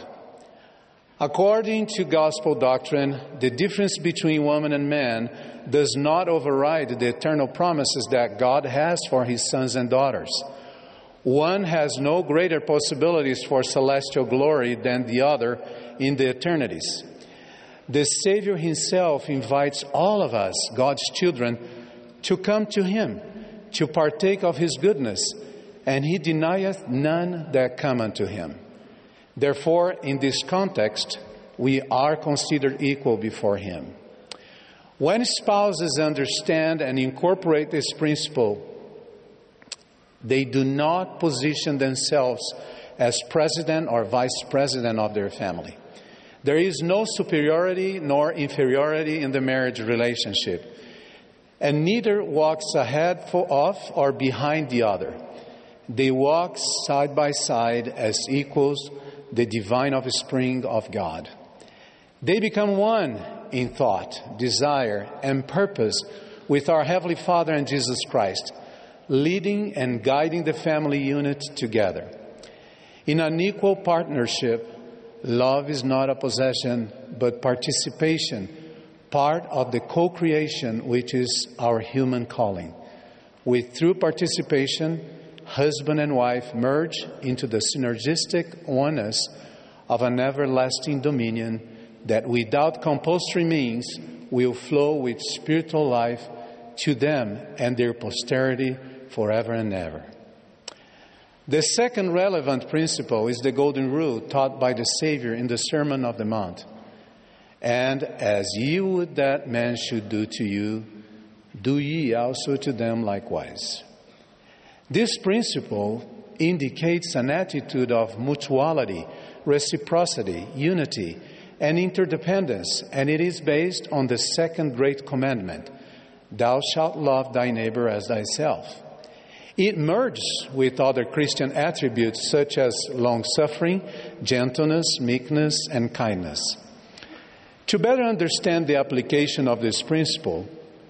According to gospel doctrine, the difference between woman and man does not override the eternal promises that God has for His sons and daughters. One has no greater possibilities for celestial glory than the other in the eternities. The Savior himself invites all of us, God's children, to come to him, to partake of his goodness, and he denieth none that come unto him. Therefore, in this context, we are considered equal before him. When spouses understand and incorporate this principle, they do not position themselves as president or vice president of their family. There is no superiority nor inferiority in the marriage relationship, and neither walks ahead of or behind the other. They walk side by side as equals, the divine offspring of God. They become one in thought, desire, and purpose with our Heavenly Father and Jesus Christ, leading and guiding the family unit together. In an equal partnership, love is not a possession, but participation, part of the co-creation, which is our human calling. With true participation, husband and wife merge into the synergistic oneness of an everlasting dominion that without compulsory means will flow with spiritual life to them and their posterity forever and ever. The second relevant principle is the golden rule taught by the Savior in the Sermon on the Mount. And as ye would that man should do to you, do ye also to them likewise. This principle indicates an attitude of mutuality, reciprocity, unity, and interdependence, and it is based on the second great commandment, thou shalt love thy neighbor as thyself. It merges with other Christian attributes such as long-suffering, gentleness, meekness, and kindness. To better understand the application of this principle,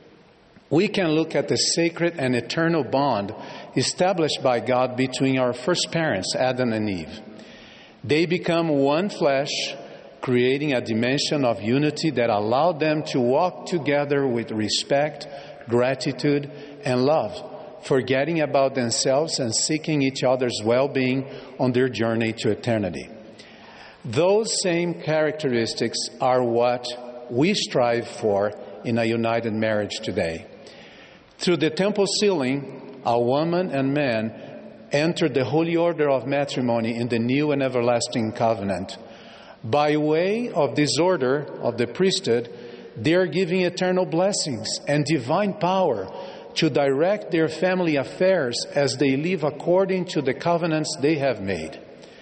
we can look at the sacred and eternal bond established by God between our first parents, Adam and Eve. They become one flesh, creating a dimension of unity that allowed them to walk together with respect, gratitude, and love, forgetting about themselves and seeking each other's well-being on their journey to eternity. Those same characteristics are what we strive for in a united marriage today. Through the temple sealing, a woman and man entered the holy order of matrimony in the new and everlasting covenant. By way of this order of the priesthood, they are giving eternal blessings and divine power to direct their family affairs as they live according to the covenants they have made.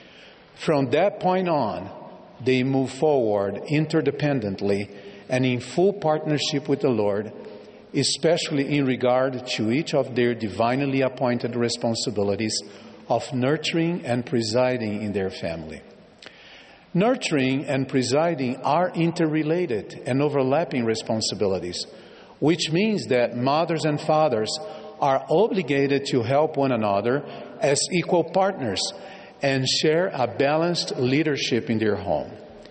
From that point on, they move forward interdependently and in full partnership with the Lord, especially in regard to each of their divinely appointed responsibilities of nurturing and presiding in their family. Nurturing and presiding are interrelated and overlapping responsibilities, which means that mothers and fathers are obligated to help one another as equal partners and share a balanced leadership in their home.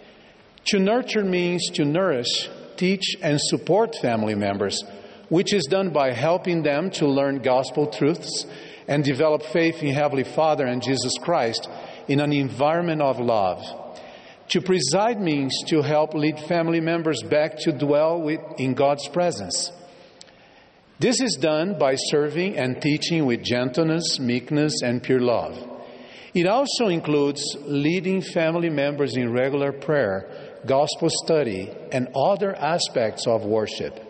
To nurture means to nourish, teach, and support family members, which is done by helping them to learn gospel truths and develop faith in Heavenly Father and Jesus Christ in an environment of love. To preside means to help lead family members back to dwell with, in God's presence. This is done by serving and teaching with gentleness, meekness, and pure love. It also includes leading family members in regular prayer, gospel study, and other aspects of worship.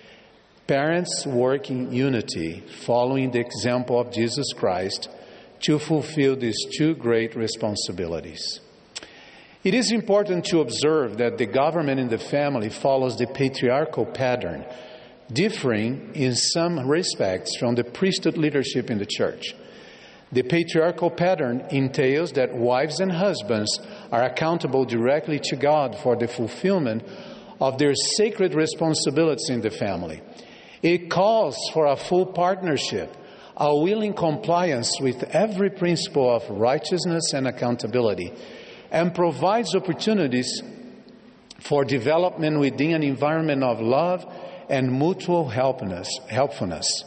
Parents work in unity, following the example of Jesus Christ, to fulfill these two great responsibilities. It is important to observe that the government in the family follows the patriarchal pattern, differing in some respects from the priesthood leadership in the church. The patriarchal pattern entails that wives and husbands are accountable directly to God for the fulfillment of their sacred responsibilities in the family. It calls for a full partnership, a willing compliance with every principle of righteousness and accountability, and provides opportunities for development within an environment of love and mutual helpfulness.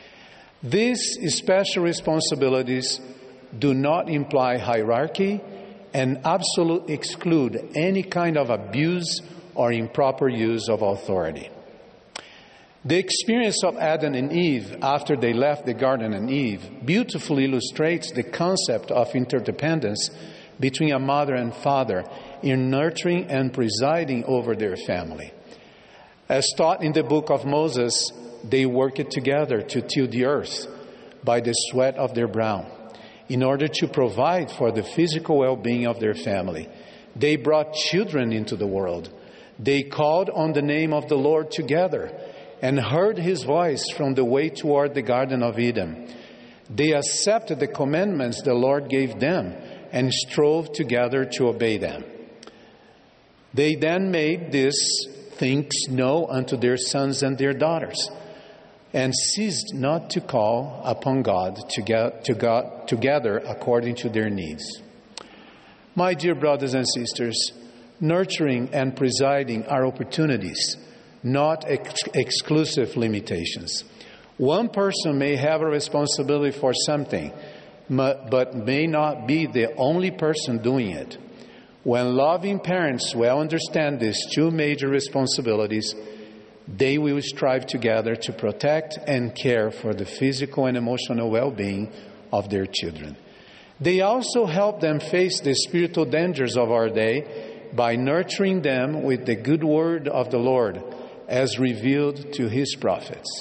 These special responsibilities do not imply hierarchy and absolutely exclude any kind of abuse or improper use of authority. The experience of Adam and Eve after they left the Garden of Eve beautifully illustrates the concept of interdependence between a mother and father in nurturing and presiding over their family. As taught in the book of Moses, they worked together to till the earth by the sweat of their brow in order to provide for the physical well-being of their family. They brought children into the world. They called on the name of the Lord together and heard his voice from the way toward the Garden of Eden. They accepted the commandments the Lord gave them and strove together to obey them. They then made these things known unto their sons and their daughters, and ceased not to call upon God to get, to God together according to their needs. My dear brothers and sisters, nurturing and presiding are opportunities, not ex- exclusive limitations. One person may have a responsibility for something, but may not be the only person doing it. When loving parents well understand these two major responsibilities, they will strive together to protect and care for the physical and emotional well-being of their children. They also help them face the spiritual dangers of our day by nurturing them with the good word of the Lord as revealed to his prophets.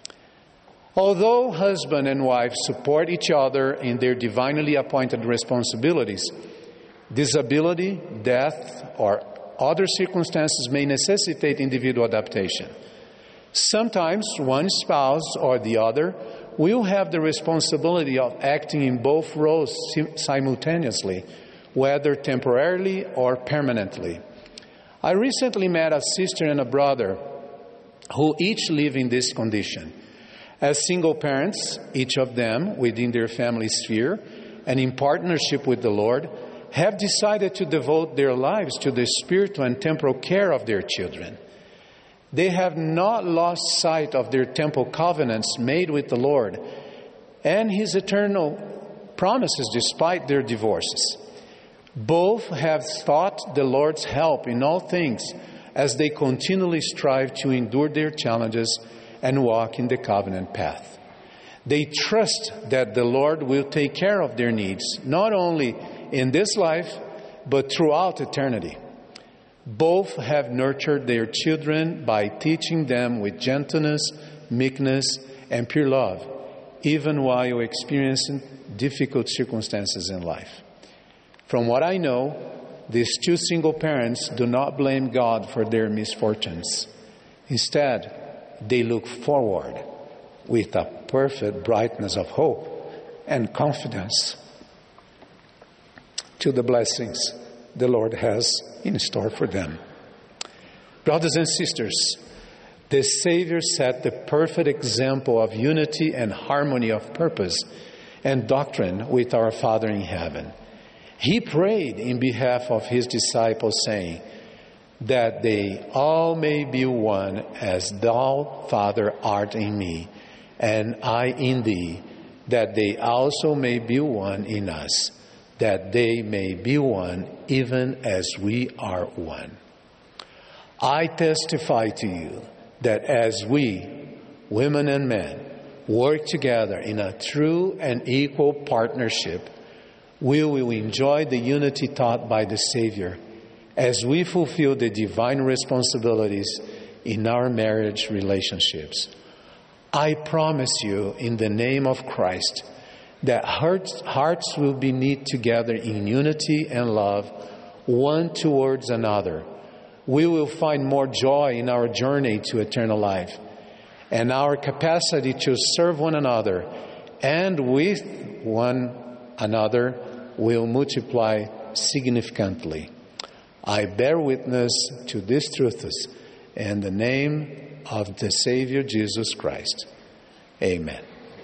Although husband and wife support each other in their divinely appointed responsibilities, disability, death, or other circumstances may necessitate individual adaptation. Sometimes one spouse or the other will have the responsibility of acting in both roles simultaneously, whether temporarily or permanently. I recently met a sister and a brother who each live in this condition. As single parents, each of them within their family sphere and in partnership with the Lord, have decided to devote their lives to the spiritual and temporal care of their children. They have not lost sight of their temple covenants made with the Lord and his eternal promises despite their divorces. Both have sought the Lord's help in all things as they continually strive to endure their challenges and walk in the covenant path. They trust that the Lord will take care of their needs, not only in this life, but throughout eternity. Both have nurtured their children by teaching them with gentleness, meekness, and pure love, even while experiencing difficult circumstances in life. From what I know, these two single parents do not blame God for their misfortunes. Instead, they look forward with a perfect brightness of hope and confidence to the blessings the Lord has in store for them. Brothers and sisters, the Savior set the perfect example of unity and harmony of purpose and doctrine with our Father in heaven. He prayed in behalf of his disciples, saying, that they all may be one, as thou, Father, art in me, and I in thee, that they also may be one in us, that they may be one even as we are one. I testify to you that as we, women and men, work together in a true and equal partnership, we will enjoy the unity taught by the Savior as we fulfill the divine responsibilities in our marriage relationships. I promise you in the name of Christ that hearts, hearts will be knit together in unity and love, one towards another. We will find more joy in our journey to eternal life, and our capacity to serve one another and with one another will multiply significantly. I bear witness to these truths in the name of the Savior Jesus Christ. Amen.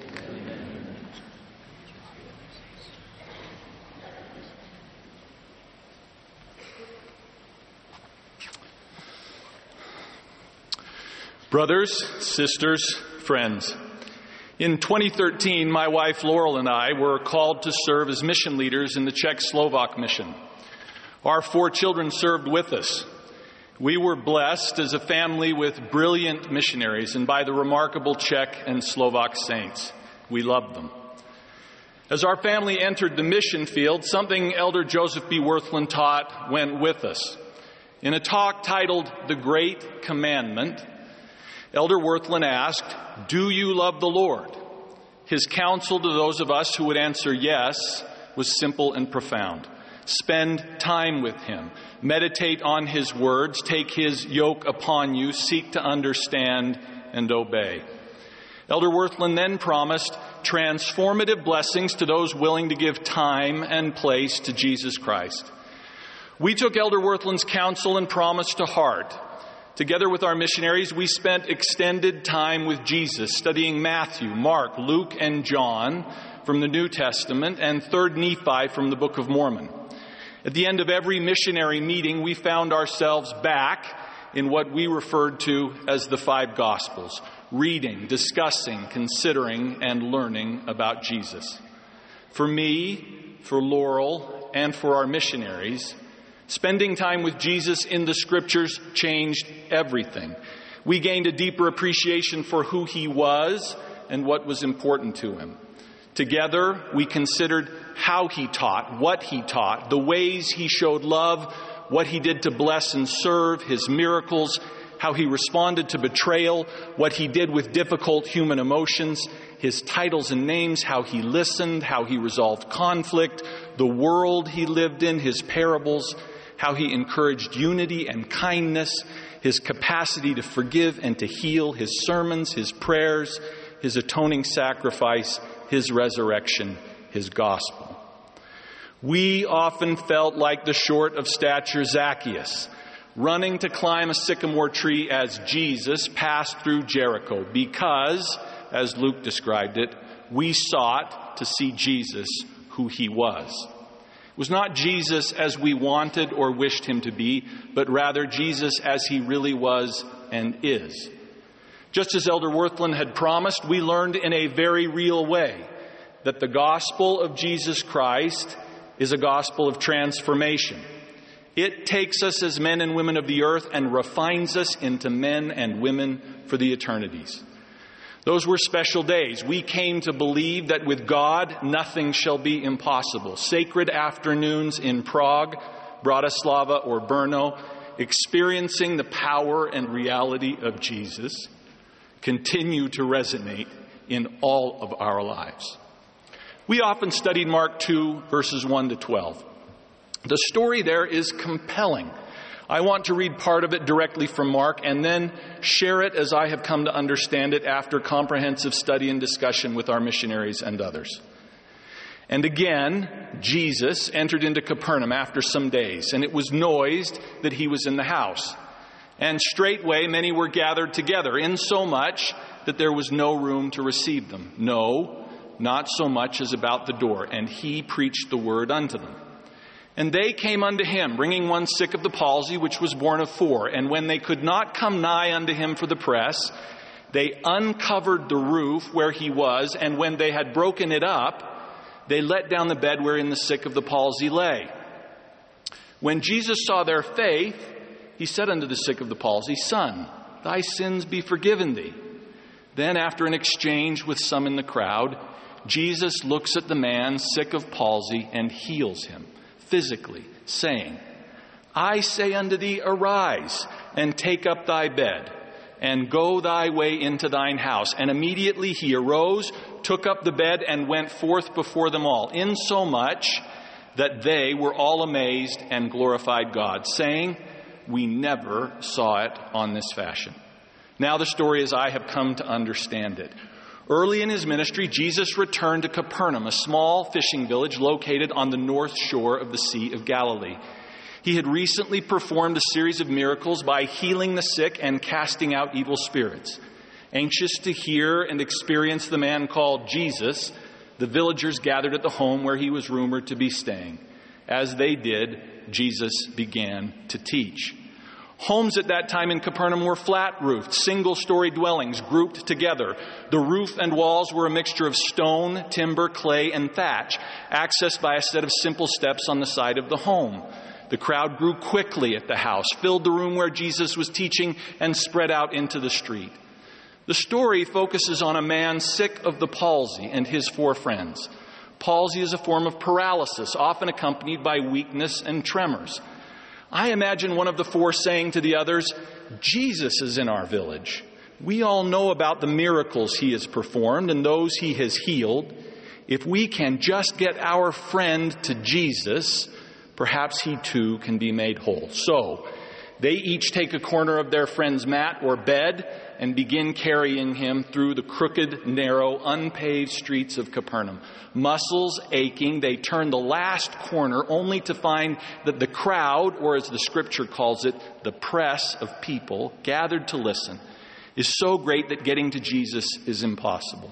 Brothers, sisters, friends, in twenty thirteen, my wife Laurel and I were called to serve as mission leaders in the Czech Slovak mission. Our four children served with us, We were blessed as a family with brilliant missionaries and by the remarkable Czech and Slovak saints. We loved them. As our family entered the mission field, something Elder Joseph B. Wirthlin taught went with us. In a talk titled The Great Commandment, Elder Wirthlin asked, "Do you love the Lord?" His counsel to those of us who would answer yes was simple and profound. Spend time with Him. Meditate on His words. Take His yoke upon you. Seek to understand and obey. Elder Wirthlin then promised transformative blessings to those willing to give time and place to Jesus Christ. We took Elder Wirthlin's counsel and promise to heart. Together with our missionaries, we spent extended time with Jesus, studying Matthew, Mark, Luke, and John from the New Testament, and Third Nephi from the Book of Mormon. At the end of every missionary meeting, we found ourselves back in what we referred to as the five Gospels, reading, discussing, considering, and learning about Jesus. For me, for Laurel, and for our missionaries, spending time with Jesus in the Scriptures changed everything. We gained a deeper appreciation for who He was and what was important to Him. Together, we considered how He taught, what He taught, the ways He showed love, what He did to bless and serve, His miracles, how He responded to betrayal, what He did with difficult human emotions, His titles and names, how He listened, how He resolved conflict, the world He lived in, His parables, how He encouraged unity and kindness, His capacity to forgive and to heal, His sermons, His prayers, His atoning sacrifice, His resurrection, His gospel. We often felt like the short of stature Zacchaeus, running to climb a sycamore tree as Jesus passed through Jericho because, as Luke described it, we sought to see Jesus who He was. It was not Jesus as we wanted or wished Him to be, but rather Jesus as He really was and is. Just as Elder Wirthlin had promised, we learned in a very real way that the gospel of Jesus Christ is a gospel of transformation. It takes us as men and women of the earth and refines us into men and women for the eternities. Those were special days. We came to believe that with God, nothing shall be impossible. Sacred afternoons in Prague, Bratislava, or Brno, experiencing the power and reality of Jesus, continue to resonate in all of our lives. We often studied Mark two, verses one to twelve. The story there is compelling. I want to read part of it directly from Mark and then share it as I have come to understand it after comprehensive study and discussion with our missionaries and others. And again, Jesus entered into Capernaum after some days, and it was noised that He was in the house. And straightway many were gathered together, insomuch that there was no room to receive them. No, not so much as about the door. And He preached the word unto them. And they came unto Him, bringing one sick of the palsy, which was born of four. And when they could not come nigh unto Him for the press, they uncovered the roof where He was, and when they had broken it up, they let down the bed wherein the sick of the palsy lay. When Jesus saw their faith, He said unto the sick of the palsy, Son, thy sins be forgiven thee. Then after an exchange with some in the crowd, Jesus looks at the man sick of palsy and heals him physically, saying, I say unto thee, arise, and take up thy bed, and go thy way into thine house. And immediately he arose, took up the bed, and went forth before them all, insomuch that they were all amazed and glorified God, saying, we never saw it on this fashion. Now the story as I have come to understand it. Early in His ministry, Jesus returned to Capernaum, a small fishing village located on the north shore of the Sea of Galilee. He had recently performed a series of miracles by healing the sick and casting out evil spirits. Anxious to hear and experience the man called Jesus, the villagers gathered at the home where He was rumored to be staying. As they did, Jesus began to teach. Homes at that time in Capernaum were flat-roofed, single-story dwellings grouped together. The roof and walls were a mixture of stone, timber, clay, and thatch, accessed by a set of simple steps on the side of the home. The crowd grew quickly at the house, filled the room where Jesus was teaching, and spread out into the street. The story focuses on a man sick of the palsy and his four friends. Palsy is a form of paralysis, often accompanied by weakness and tremors. I imagine one of the four saying to the others, "Jesus is in our village. We all know about the miracles he has performed and those he has healed. If we can just get our friend to Jesus, perhaps he too can be made whole." So they each take a corner of their friend's mat or bed and begin carrying him through the crooked, narrow, unpaved streets of Capernaum. Muscles aching, they turn the last corner only to find that the crowd, or as the scripture calls it, the press of people gathered to listen, is so great that getting to Jesus is impossible.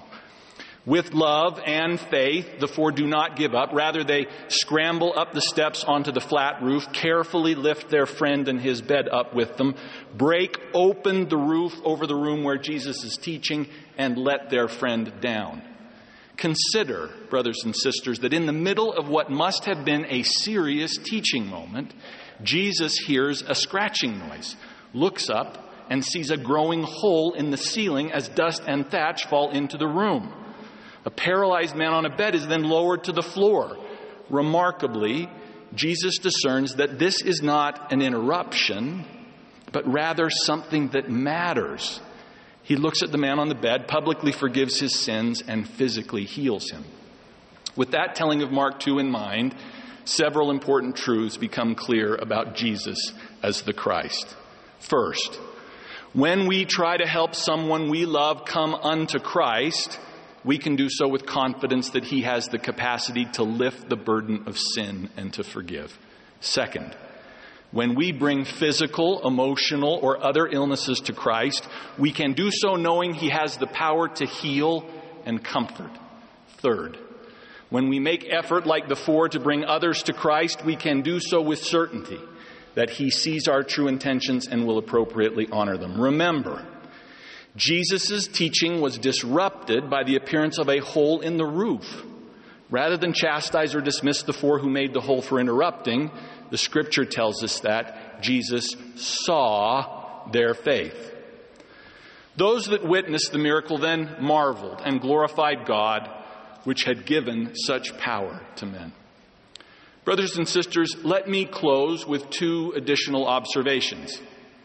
With love and faith, the four do not give up. Rather, they scramble up the steps onto the flat roof, carefully lift their friend and his bed up with them, break open the roof over the room where Jesus is teaching, and let their friend down. Consider, brothers and sisters, that in the middle of what must have been a serious teaching moment, Jesus hears a scratching noise, looks up, and sees a growing hole in the ceiling as dust and thatch fall into the room. A paralyzed man on a bed is then lowered to the floor. Remarkably, Jesus discerns that this is not an interruption, but rather something that matters. He looks at the man on the bed, publicly forgives his sins, and physically heals him. With that telling of Mark two in mind, several important truths become clear about Jesus as the Christ. First, when we try to help someone we love come unto Christ, we can do so with confidence that he has the capacity to lift the burden of sin and to forgive. Second, when we bring physical, emotional, or other illnesses to Christ, we can do so knowing he has the power to heal and comfort. Third, when we make effort like the four to bring others to Christ, we can do so with certainty that he sees our true intentions and will appropriately honor them. Remember, Jesus' teaching was disrupted by the appearance of a hole in the roof. Rather than chastise or dismiss the four who made the hole for interrupting, the scripture tells us that Jesus saw their faith. Those that witnessed the miracle then marveled and glorified God, which had given such power to men. Brothers and sisters, let me close with two additional observations.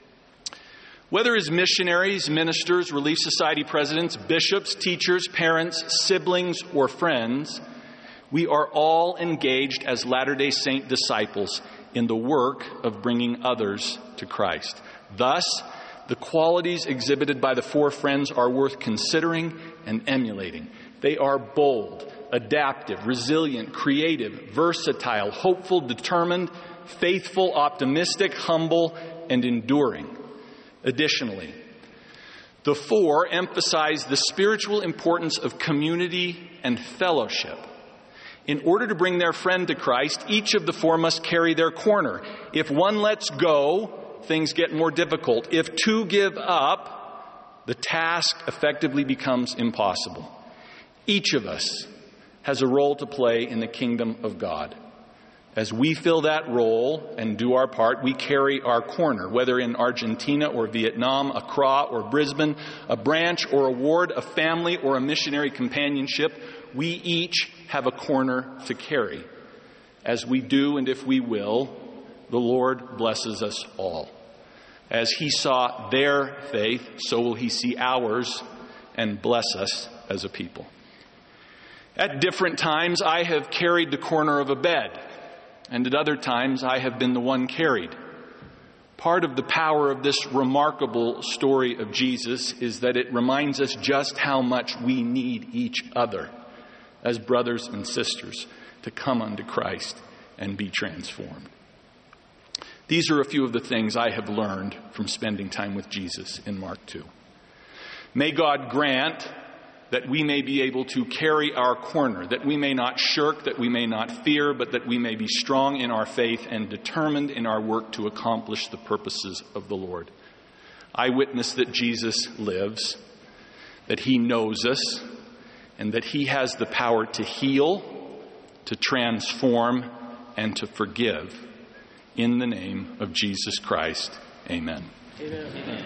Whether as missionaries, ministers, Relief Society presidents, bishops, teachers, parents, siblings, or friends, we are all engaged as Latter-day Saint disciples in the work of bringing others to Christ. Thus, the qualities exhibited by the four friends are worth considering and emulating. They are bold, adaptive, resilient, creative, versatile, hopeful, determined, faithful, optimistic, humble, and enduring. Additionally, the four emphasize the spiritual importance of community and fellowship. In order to bring their friend to Christ, each of the four must carry their corner. If one lets go, things get more difficult. If two give up, the task effectively becomes impossible. Each of us has a role to play in the kingdom of God. As we fill that role and do our part, we carry our corner, whether in Argentina or Vietnam, Accra or Brisbane, a branch or a ward, a family or a missionary companionship. We each have a corner to carry. As we do and if we will, the Lord blesses us all. As he saw their faith, so will he see ours and bless us as a people. At different times, I have carried the corner of a bed. And at other times, I have been the one carried. Part of the power of this remarkable story of Jesus is that it reminds us just how much we need each other as brothers and sisters to come unto Christ and be transformed. These are a few of the things I have learned from spending time with Jesus in Mark two. May God grant that we may be able to carry our corner, that we may not shirk, that we may not fear, but that we may be strong in our faith and determined in our work to accomplish the purposes of the Lord. I witness that Jesus lives, that he knows us, and that he has the power to heal, to transform, and to forgive. In the name of Jesus Christ, amen. Amen. Amen.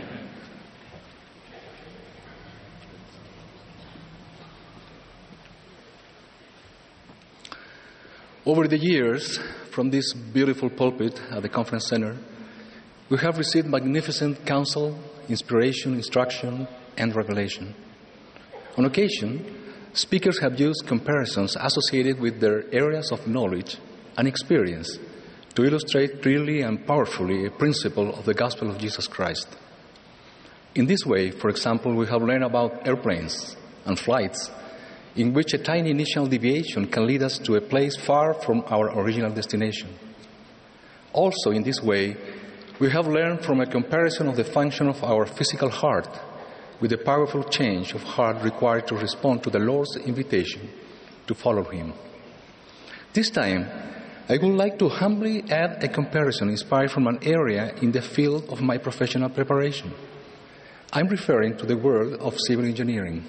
Over the years, from this beautiful pulpit at the conference center, we have received magnificent counsel, inspiration, instruction, and revelation. On occasion, speakers have used comparisons associated with their areas of knowledge and experience to illustrate clearly and powerfully a principle of the gospel of Jesus Christ. In this way, for example, we have learned about airplanes and flights, in which a tiny initial deviation can lead us to a place far from our original destination. Also, in this way, we have learned from a comparison of the function of our physical heart with the powerful change of heart required to respond to the Lord's invitation to follow Him. This time, I would like to humbly add a comparison inspired from an area in the field of my professional preparation. I'm referring to the world of civil engineering.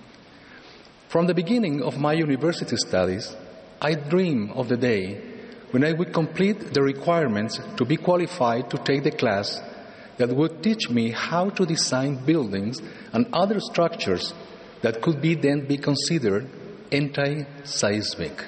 From the beginning of my university studies, I dreamed of the day when I would complete the requirements to be qualified to take the class that would teach me how to design buildings and other structures that could be then be considered anti-seismic.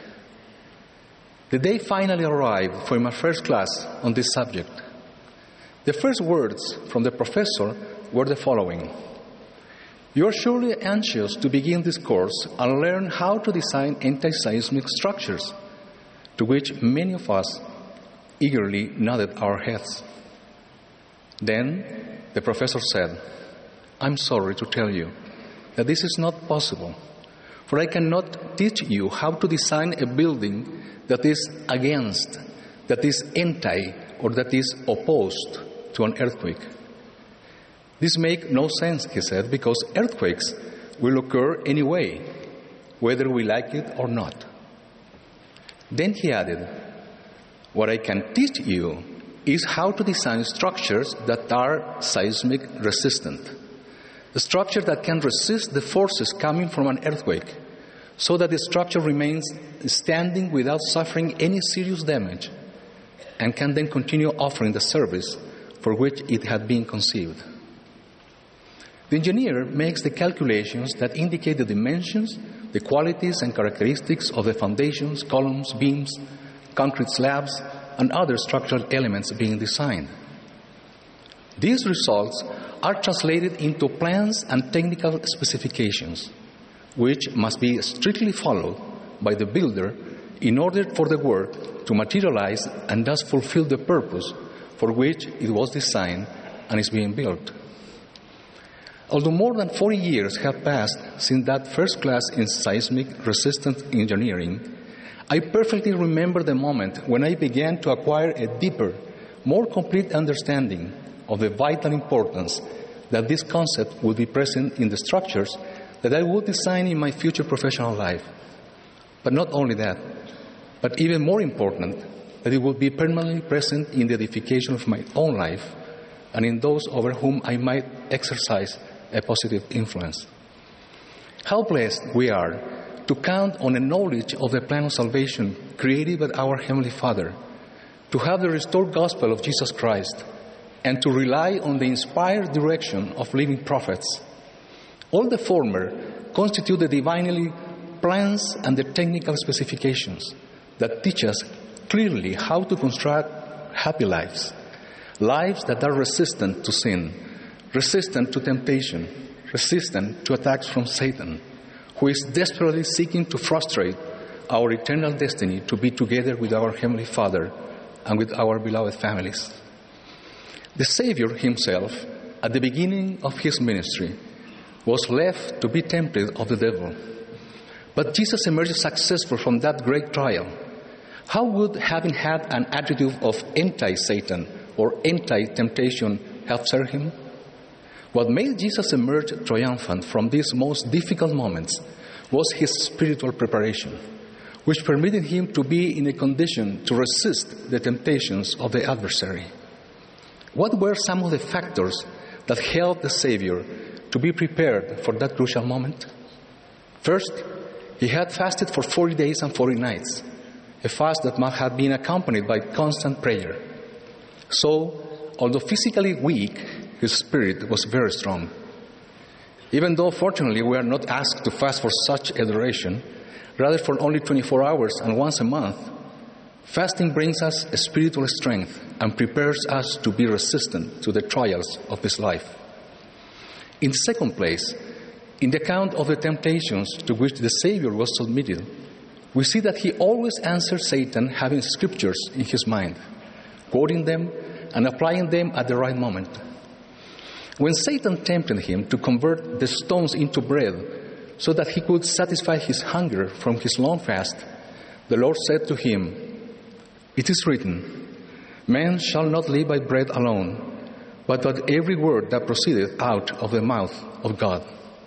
The day finally arrived for my first class on this subject. The first words from the professor were the following: "You are surely anxious to begin this course and learn how to design anti-seismic structures," to which many of us eagerly nodded our heads. Then the professor said, "I'm sorry to tell you that this is not possible, for I cannot teach you how to design a building that is against, that is anti, or that is opposed to an earthquake. This makes no sense," he said, "because earthquakes will occur anyway, whether we like it or not." Then he added, "What I can teach you is how to design structures that are seismic resistant, a structure that can resist the forces coming from an earthquake, so that the structure remains standing without suffering any serious damage, and can then continue offering the service for which it had been conceived." The engineer makes the calculations that indicate the dimensions, the qualities and characteristics of the foundations, columns, beams, concrete slabs, and other structural elements being designed. These results are translated into plans and technical specifications, which must be strictly followed by the builder in order for the work to materialize and thus fulfill the purpose for which it was designed and is being built. Although more than forty years have passed since that first class in seismic resistant engineering, I perfectly remember the moment when I began to acquire a deeper, more complete understanding of the vital importance that this concept would be present in the structures that I would design in my future professional life. But not only that, but even more important, that it would be permanently present in the edification of my own life and in those over whom I might exercise a positive influence. How blessed we are to count on a knowledge of the plan of salvation created by our Heavenly Father, to have the restored gospel of Jesus Christ, and to rely on the inspired direction of living prophets. All the former constitute the divinely plans and the technical specifications that teach us clearly how to construct happy lives, lives that are resistant to sin, resistant to temptation, resistant to attacks from Satan, who is desperately seeking to frustrate our eternal destiny to be together with our Heavenly Father and with our beloved families. The Savior himself, at the beginning of his ministry, was left to be tempted of the devil. But Jesus emerged successful from that great trial. How would having had an attitude of anti-Satan or anti-temptation have served him? What made Jesus emerge triumphant from these most difficult moments was his spiritual preparation, which permitted him to be in a condition to resist the temptations of the adversary. What were some of the factors that helped the Savior to be prepared for that crucial moment? First, he had fasted for forty days and forty nights, a fast that must have been accompanied by constant prayer. So, although physically weak, his spirit was very strong. Even though, fortunately, we are not asked to fast for such a duration, rather for only twenty-four hours and once a month, fasting brings us a spiritual strength and prepares us to be resistant to the trials of this life. In second place, in the account of the temptations to which the Savior was submitted, we see that he always answered Satan having scriptures in his mind, quoting them and applying them at the right moment. When Satan tempted him to convert the stones into bread so that he could satisfy his hunger from his long fast, the Lord said to him, "It is written, man shall not live by bread alone, but by every word that proceedeth out of the mouth of God."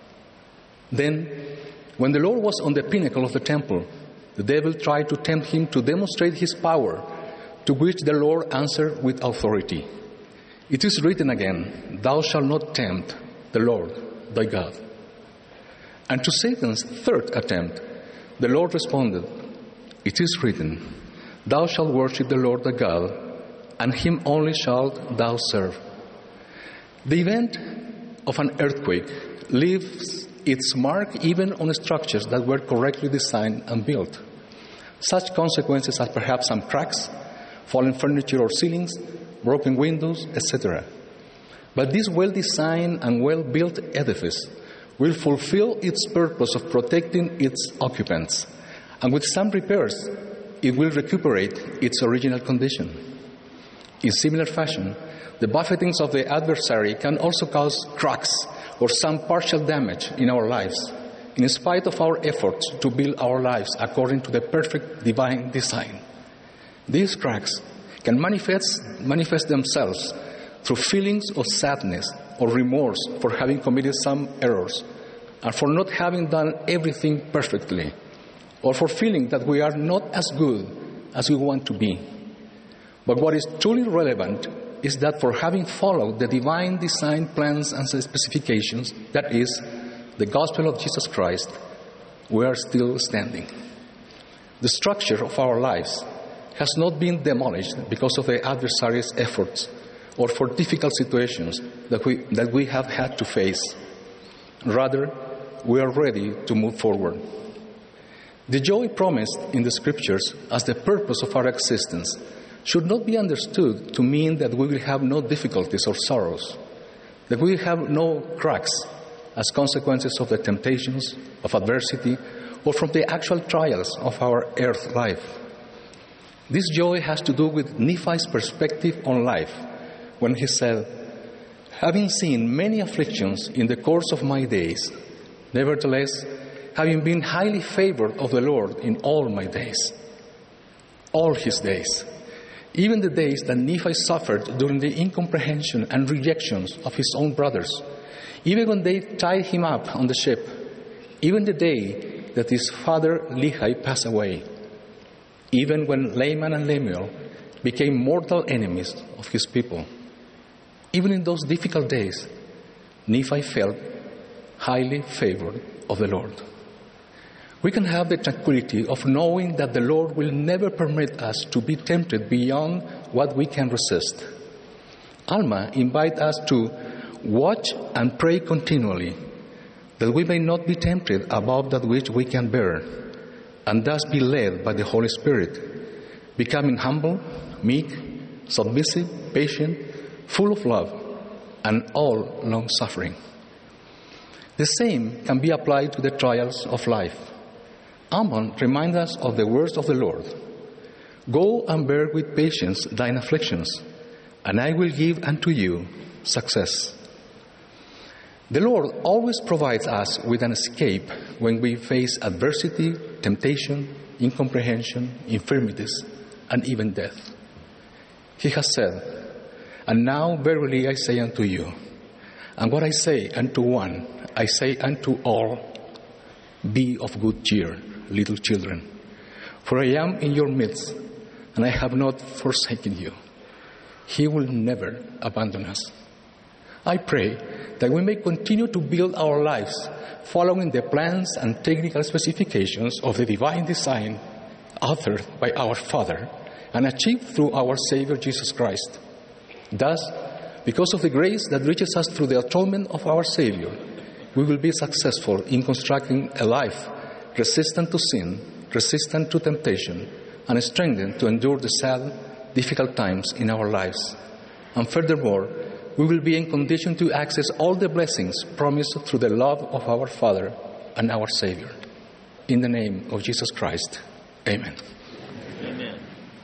Then, when the Lord was on the pinnacle of the temple, the devil tried to tempt him to demonstrate his power, to which the Lord answered with authority. "It is written again, thou shalt not tempt the Lord thy God." And to Satan's third attempt, the Lord responded, "It is written, thou shalt worship the Lord thy God, and him only shalt thou serve." The event of an earthquake leaves its mark even on structures that were correctly designed and built. Such consequences as perhaps some cracks, fallen furniture or ceilings, broken windows, et cetera. But this well-designed and well-built edifice will fulfill its purpose of protecting its occupants, and with some repairs, it will recuperate its original condition. In similar fashion, the buffetings of the adversary can also cause cracks or some partial damage in our lives, in spite of our efforts to build our lives according to the perfect divine design. These cracks can manifest, manifest themselves through feelings of sadness or remorse for having committed some errors and for not having done everything perfectly, or for feeling that we are not as good as we want to be. But what is truly relevant is that for having followed the divine design plans and specifications, that is, the gospel of Jesus Christ, we are still standing. The structure of our lives has not been demolished because of the adversary's efforts or for difficult situations that we, that we have had to face. Rather, we are ready to move forward. The joy promised in the Scriptures as the purpose of our existence should not be understood to mean that we will have no difficulties or sorrows, that we will have no cracks as consequences of the temptations, of adversity, or from the actual trials of our earth life. This joy has to do with Nephi's perspective on life, when he said, "Having seen many afflictions in the course of my days, nevertheless, having been highly favored of the Lord in all my days." All his days. Even the days that Nephi suffered during the incomprehension and rejections of his own brothers, even when they tied him up on the ship, even the day that his father Lehi passed away, even when Laman and Lemuel became mortal enemies of his people. Even in those difficult days, Nephi felt highly favored of the Lord. We can have the tranquility of knowing that the Lord will never permit us to be tempted beyond what we can resist. Alma invites us to watch and pray continually, that we may not be tempted above that which we can bear, and thus be led by the Holy Spirit, becoming humble, meek, submissive, patient, full of love, and all long-suffering. The same can be applied to the trials of life. Ammon reminds us of the words of the Lord. "Go and bear with patience thine afflictions, and I will give unto you success." The Lord always provides us with an escape when we face adversity, temptation, incomprehension, infirmities, and even death. He has said, "And now verily I say unto you, and what I say unto one, I say unto all, be of good cheer, little children, for I am in your midst, and I have not forsaken you." He will never abandon us. I pray that we may continue to build our lives following the plans and technical specifications of the divine design authored by our Father and achieved through our Savior Jesus Christ. Thus, because of the grace that reaches us through the atonement of our Savior, we will be successful in constructing a life resistant to sin, resistant to temptation, and strengthened to endure the sad, difficult times in our lives. And furthermore, we will be in condition to access all the blessings promised through the love of our Father and our Savior. In the name of Jesus Christ, amen. Amen.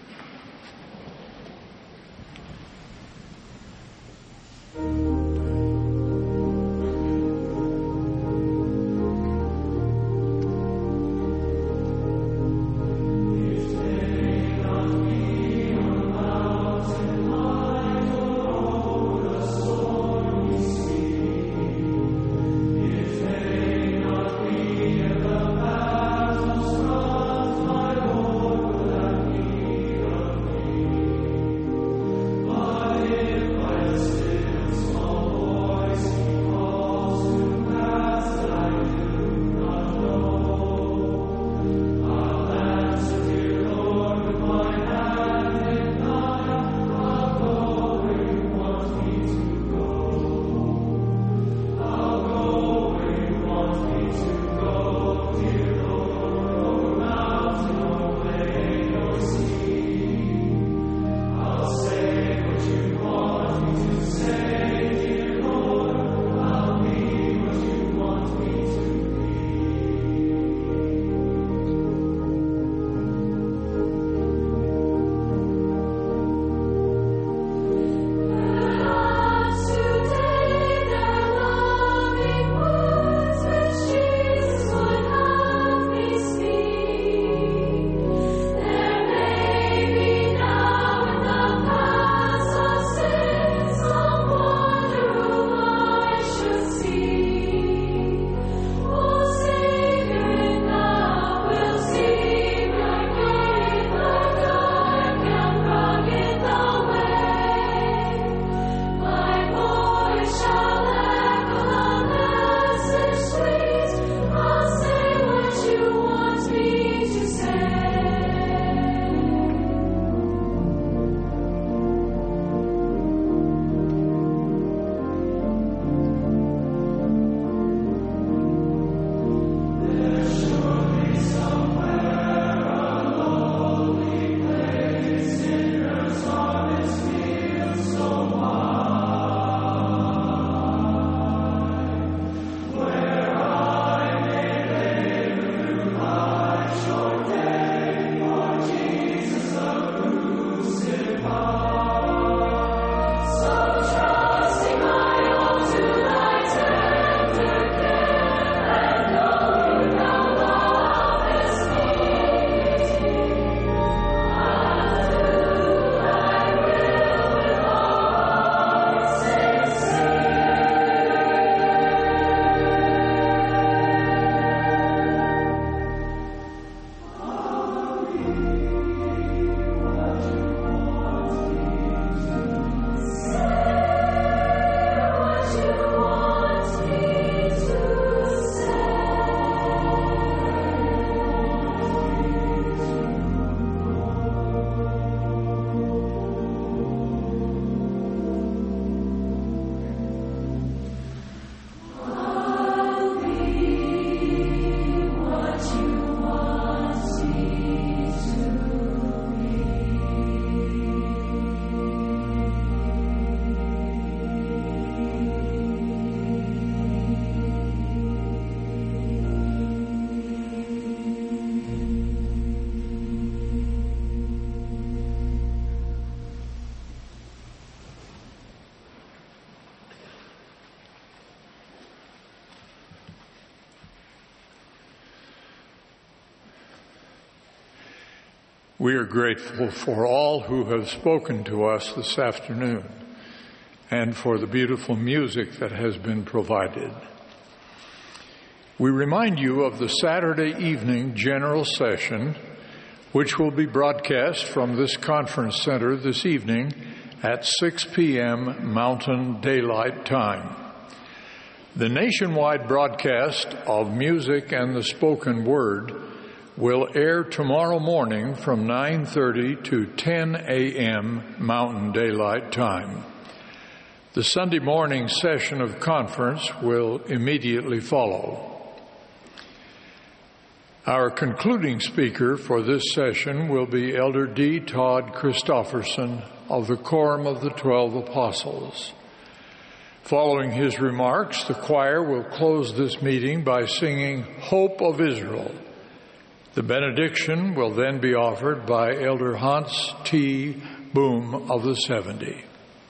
We are grateful for all who have spoken to us this afternoon and for the beautiful music that has been provided. We remind you of the Saturday evening general session, which will be broadcast from this conference center this evening at six p.m. Mountain Daylight Time. The nationwide broadcast of music and the spoken word will air tomorrow morning from nine thirty to ten a.m. Mountain Daylight Time. The Sunday morning session of conference will immediately follow. Our concluding speaker for this session will be Elder D. Todd Christofferson of the Quorum of the Twelve Apostles. Following his remarks, the choir will close this meeting by singing Hope of Israel. The benediction will then be offered by Elder Hans T. Boom of the seventy.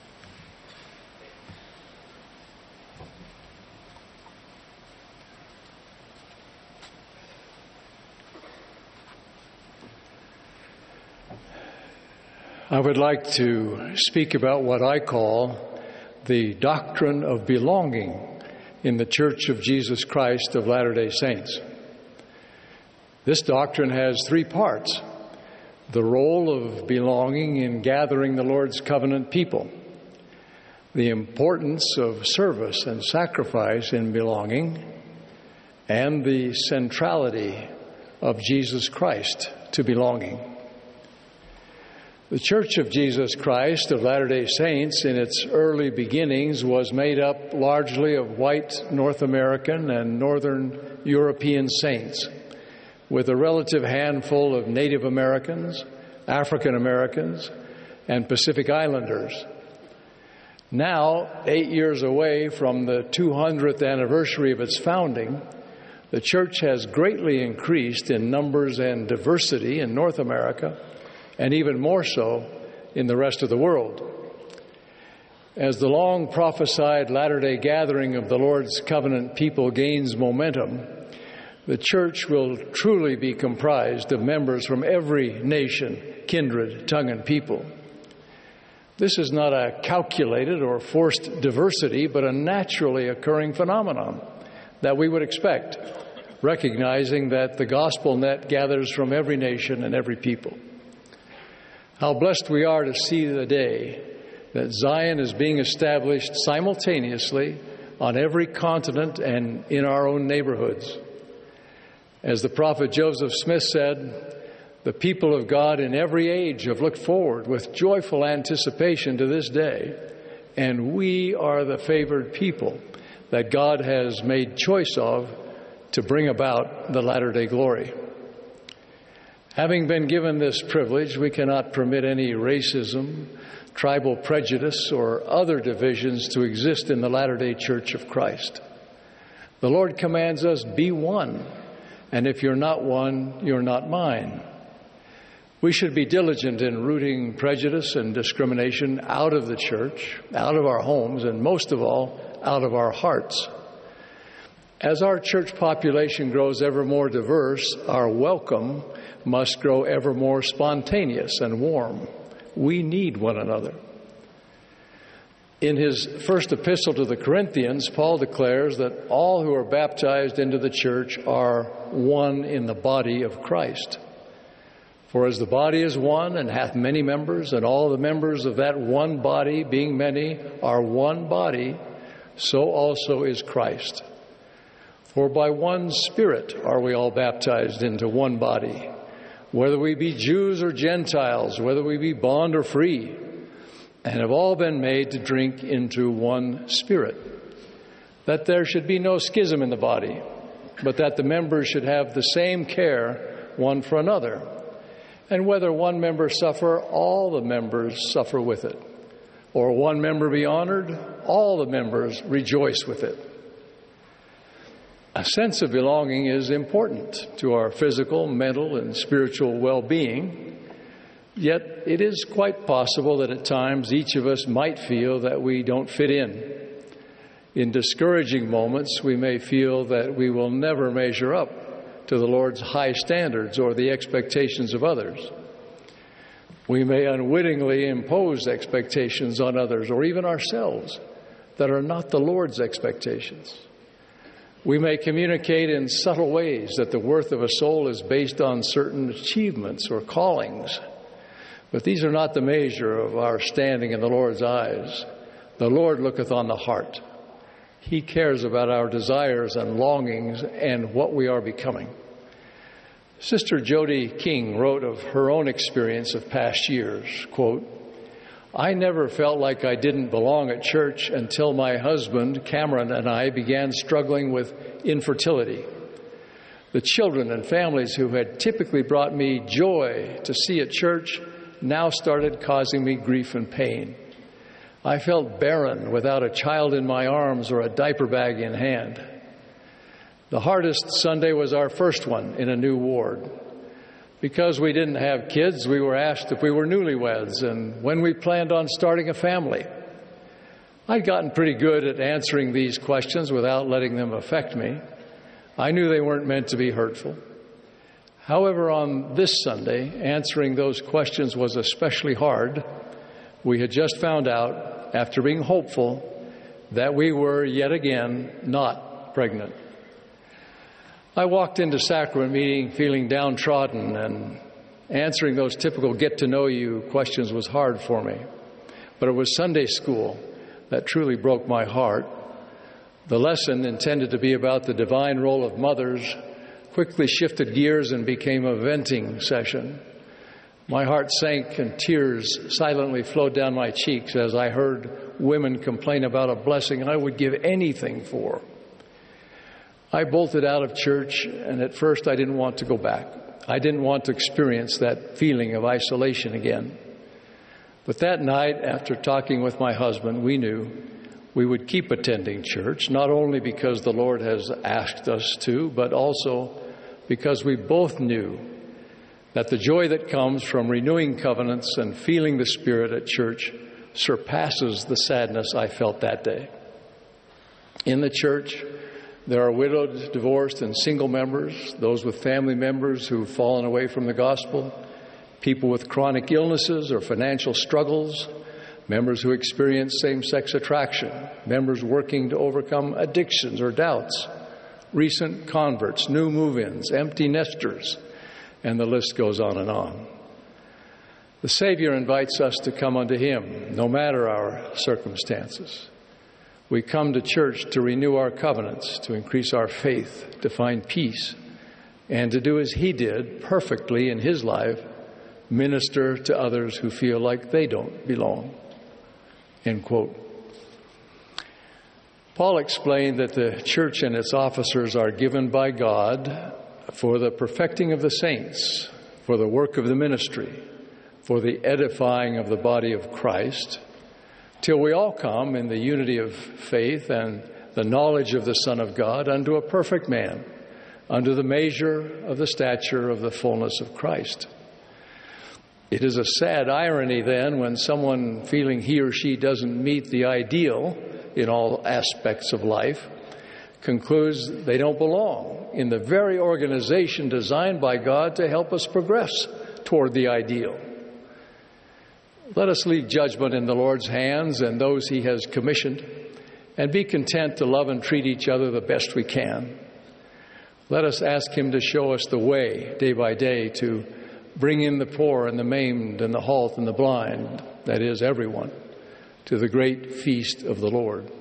I would like to speak about what I call the doctrine of belonging in the Church of Jesus Christ of Latter-day Saints. This doctrine has three parts: the role of belonging in gathering the Lord's covenant people, the importance of service and sacrifice in belonging, and the centrality of Jesus Christ to belonging. The Church of Jesus Christ of Latter-day Saints in its early beginnings was made up largely of white North American and Northern European saints, with a relative handful of Native Americans, African Americans, and Pacific Islanders. Now, eight years away from the two hundredth anniversary of its founding, the Church has greatly increased in numbers and diversity in North America, and even more so in the rest of the world. As the long prophesied Latter-day gathering of the Lord's covenant people gains momentum, the Church will truly be comprised of members from every nation, kindred, tongue, and people. This is not a calculated or forced diversity, but a naturally occurring phenomenon that we would expect, recognizing that the gospel net gathers from every nation and every people. How blessed we are to see the day that Zion is being established simultaneously on every continent and in our own neighborhoods. As the prophet Joseph Smith said, the people of God in every age have looked forward with joyful anticipation to this day, and we are the favored people that God has made choice of to bring about the latter-day glory. Having been given this privilege, we cannot permit any racism, tribal prejudice, or other divisions to exist in the Latter-day Church of Christ. The Lord commands us, be one, and if you're not one, you're not mine. We should be diligent in rooting prejudice and discrimination out of the church, out of our homes, and most of all, out of our hearts. As our church population grows ever more diverse, our welcome must grow ever more spontaneous and warm. We need one another. In his first epistle to the Corinthians, Paul declares that all who are baptized into the church are one in the body of Christ. For as the body is one and hath many members, and all the members of that one body, being many, are one body, so also is Christ. For by one Spirit are we all baptized into one body, whether we be Jews or Gentiles, whether we be bond or free, and have all been made to drink into one Spirit. That there should be no schism in the body, but that the members should have the same care one for another. And whether one member suffer, all the members suffer with it. Or one member be honored, all the members rejoice with it. A sense of belonging is important to our physical, mental, and spiritual well-being, yet it is quite possible that at times each of us might feel that we don't fit in. In discouraging moments, we may feel that we will never measure up to the Lord's high standards or the expectations of others. We may unwittingly impose expectations on others or even ourselves that are not the Lord's expectations. We may communicate in subtle ways that the worth of a soul is based on certain achievements or callings. But these are not the measure of our standing in the Lord's eyes. The Lord looketh on the heart. He cares about our desires and longings and what we are becoming. Sister Jody King wrote of her own experience of past years, quote, I never felt like I didn't belong at church until my husband, Cameron, and I began struggling with infertility. The children and families who had typically brought me joy to see at church now started causing me grief and pain. I felt barren without a child in my arms or a diaper bag in hand. The hardest Sunday was our first one in a new ward. Because we didn't have kids, we were asked if we were newlyweds and when we planned on starting a family. I'd gotten pretty good at answering these questions without letting them affect me. I knew they weren't meant to be hurtful. However, on this Sunday, answering those questions was especially hard. We had just found out, after being hopeful, that we were yet again not pregnant. I walked into sacrament meeting feeling downtrodden, and answering those typical get-to-know-you questions was hard for me. But it was Sunday school that truly broke my heart. The lesson, intended to be about the divine role of mothers, quickly shifted gears and became a venting session. My heart sank and tears silently flowed down my cheeks as I heard women complain about a blessing I would give anything for. I bolted out of church, and at first I didn't want to go back. I didn't want to experience that feeling of isolation again. But that night, after talking with my husband, we knew we would keep attending church, not only because the Lord has asked us to, but also because we both knew that the joy that comes from renewing covenants and feeling the Spirit at church surpasses the sadness I felt that day. In the church, there are widowed, divorced, and single members, those with family members who've fallen away from the gospel, people with chronic illnesses or financial struggles, members who experience same-sex attraction, members working to overcome addictions or doubts, recent converts, new move-ins, empty nesters, and the list goes on and on. The Savior invites us to come unto Him, no matter our circumstances. We come to church to renew our covenants, to increase our faith, to find peace, and to do as He did perfectly in His life, minister to others who feel like they don't belong. End quote. Paul explained that the church and its officers are given by God for the perfecting of the saints, for the work of the ministry, for the edifying of the body of Christ, till we all come in the unity of faith and the knowledge of the Son of God unto a perfect man, unto the measure of the stature of the fullness of Christ. It is a sad irony then when someone feeling he or she doesn't meet the ideal in all aspects of life concludes they don't belong in the very organization designed by God to help us progress toward the ideal. Let us leave judgment in the Lord's hands and those He has commissioned, and be content to love and treat each other the best we can. Let us ask Him to show us the way, day by day, to bring in the poor and the maimed and the halt and the blind, that is, everyone, to the great feast of the Lord.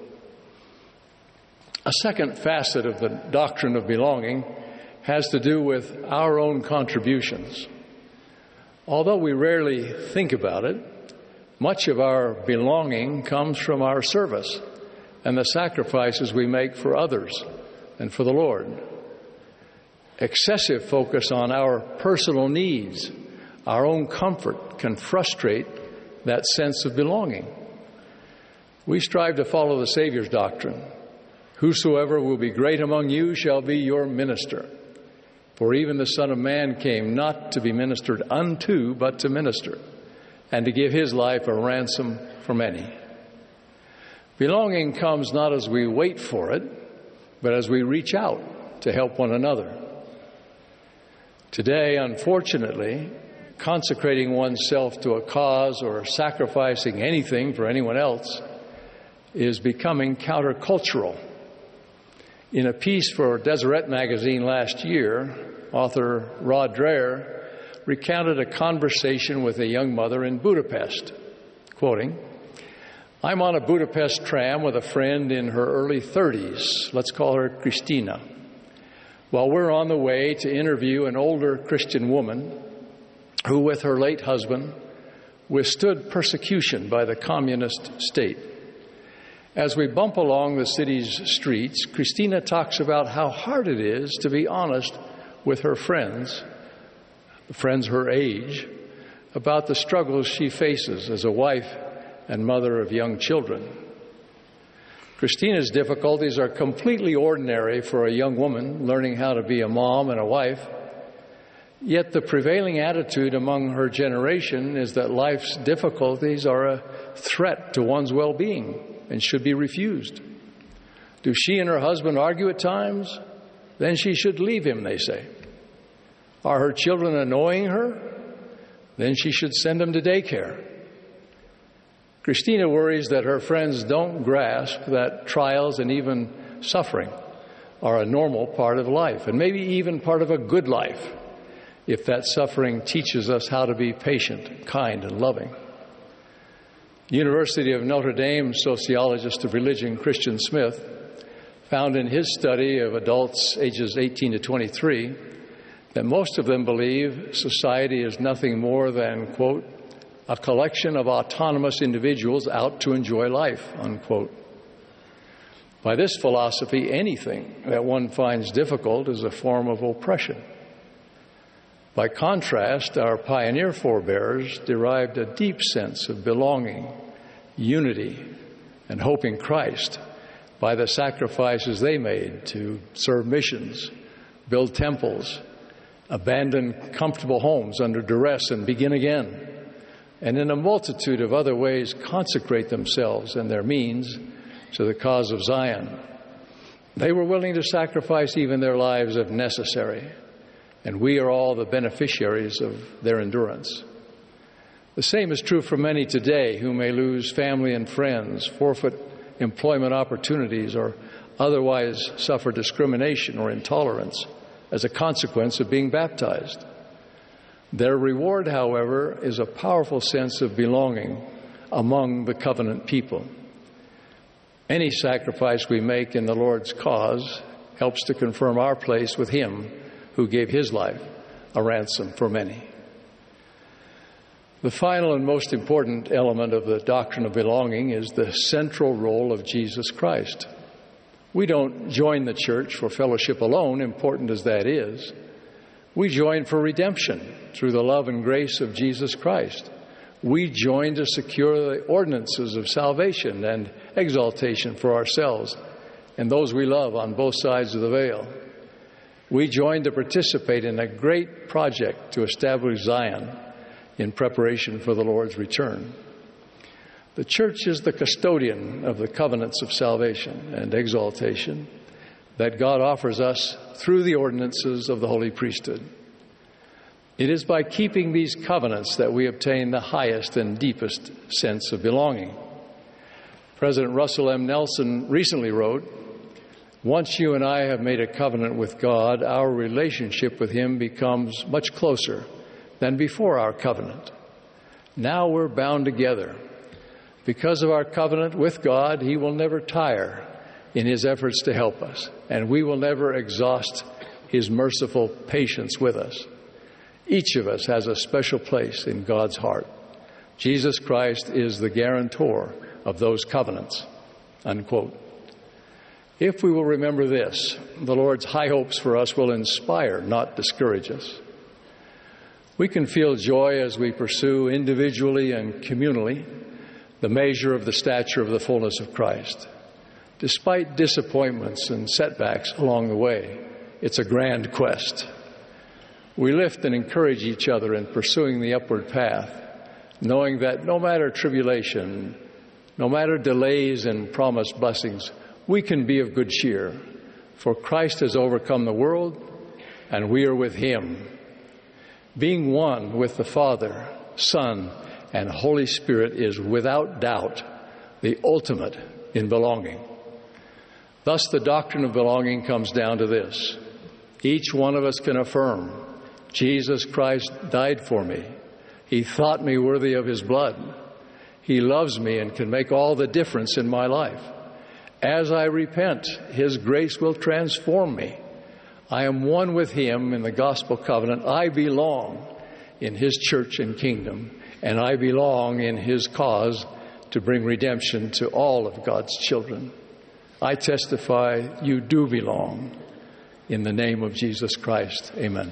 A second facet of the doctrine of belonging has to do with our own contributions. Although we rarely think about it, much of our belonging comes from our service and the sacrifices we make for others and for the Lord. Excessive focus on our personal needs, our own comfort, can frustrate that sense of belonging. We strive to follow the Savior's doctrine. Whosoever will be great among you shall be your minister. For even the Son of Man came not to be ministered unto, but to minister, and to give His life a ransom for many. Belonging comes not as we wait for it, but as we reach out to help one another. Today, unfortunately, consecrating oneself to a cause or sacrificing anything for anyone else is becoming countercultural. In a piece for Deseret magazine last year, author Rod Dreher recounted a conversation with a young mother in Budapest, quoting, "I'm on a Budapest tram with a friend in her early thirties. Let's call her Christina. While we're on the way to interview an older Christian woman who, with her late husband, withstood persecution by the communist state. As we bump along the city's streets, Christina talks about how hard it is to be honest with her friends, friends her age, about the struggles she faces as a wife and mother of young children. Christina's difficulties are completely ordinary for a young woman learning how to be a mom and a wife. Yet the prevailing attitude among her generation is that life's difficulties are a threat to one's well-being and should be refused. Do she and her husband argue at times? Then she should leave him, they say. Are her children annoying her? Then she should send them to daycare. Christina worries that her friends don't grasp that trials and even suffering are a normal part of life, and maybe even part of a good life, if that suffering teaches us how to be patient, kind, and loving. University of Notre Dame sociologist of religion Christian Smith found in his study of adults ages eighteen to twenty-three that most of them believe society is nothing more than, quote, a collection of autonomous individuals out to enjoy life, unquote. By this philosophy, anything that one finds difficult is a form of oppression. By contrast, our pioneer forebears derived a deep sense of belonging, unity, and hope in Christ by the sacrifices they made to serve missions, build temples, abandon comfortable homes under duress and begin again, and in a multitude of other ways consecrate themselves and their means to the cause of Zion. They were willing to sacrifice even their lives if necessary, and we are all the beneficiaries of their endurance. The same is true for many today who may lose family and friends, forfeit employment opportunities, or otherwise suffer discrimination or intolerance as a consequence of being baptized. Their reward, however, is a powerful sense of belonging among the covenant people. Any sacrifice we make in the Lord's cause helps to confirm our place with Him who gave His life a ransom for many. The final and most important element of the doctrine of belonging is the central role of Jesus Christ. We don't join the church for fellowship alone, important as that is. We join for redemption through the love and grace of Jesus Christ. We join to secure the ordinances of salvation and exaltation for ourselves and those we love on both sides of the veil. We join to participate in a great project to establish Zion in preparation for the Lord's return. The church is the custodian of the covenants of salvation and exaltation that God offers us through the ordinances of the holy priesthood. It is by keeping these covenants that we obtain the highest and deepest sense of belonging. President Russell M. Nelson recently wrote, "Once you and I have made a covenant with God, our relationship with Him becomes much closer than before our covenant. Now we're bound together. Because of our covenant with God, He will never tire in His efforts to help us, and we will never exhaust His merciful patience with us. Each of us has a special place in God's heart. Jesus Christ is the guarantor of those covenants," unquote. If we will remember this, the Lord's high hopes for us will inspire, not discourage us. We can feel joy as we pursue individually and communally the measure of the stature of the fullness of Christ. Despite disappointments and setbacks along the way, it's a grand quest. We lift and encourage each other in pursuing the upward path, knowing that no matter tribulation, no matter delays in promised blessings, we can be of good cheer, for Christ has overcome the world, and we are with Him. Being one with the Father, Son, and Holy Spirit is without doubt the ultimate in belonging. Thus, the doctrine of belonging comes down to this. Each one of us can affirm, Jesus Christ died for me. He thought me worthy of His blood. He loves me and can make all the difference in my life. As I repent, His grace will transform me. I am one with Him in the gospel covenant. I belong in His church and kingdom. and I belong in his cause to bring redemption to all of God's children. I testify you do belong. In the name of Jesus Christ, amen.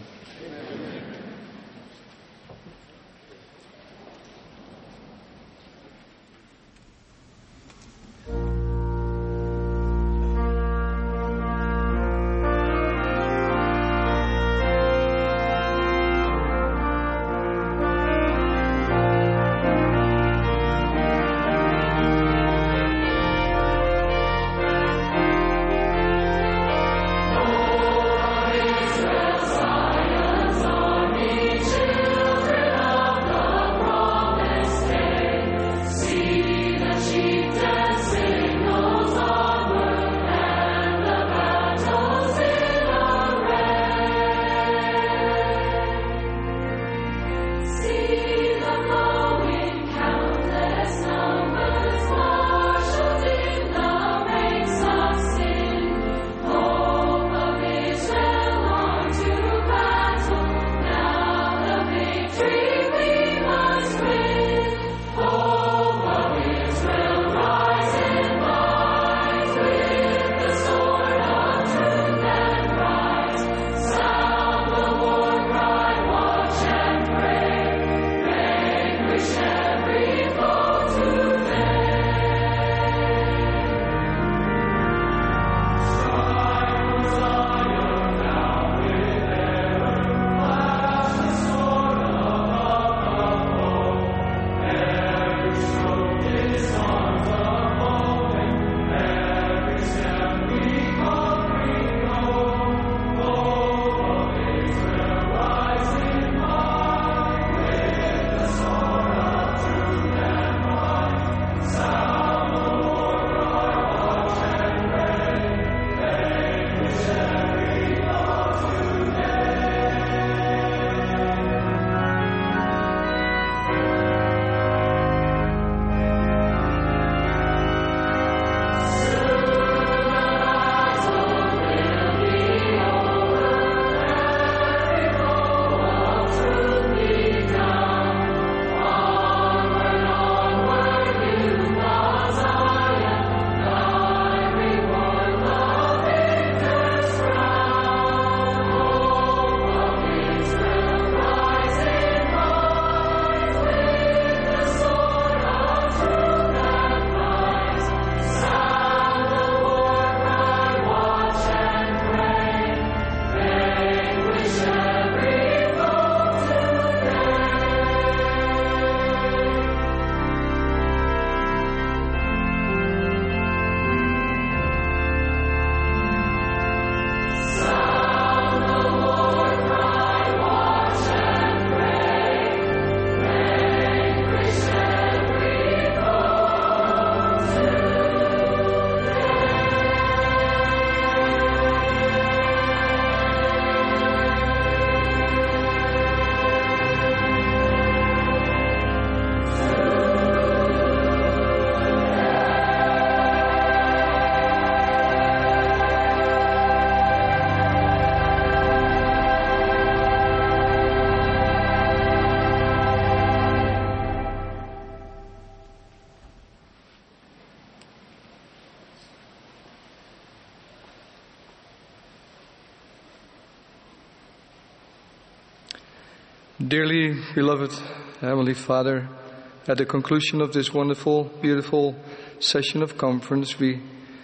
Dearly beloved Heavenly Father, at the conclusion of this wonderful, beautiful session of conference, we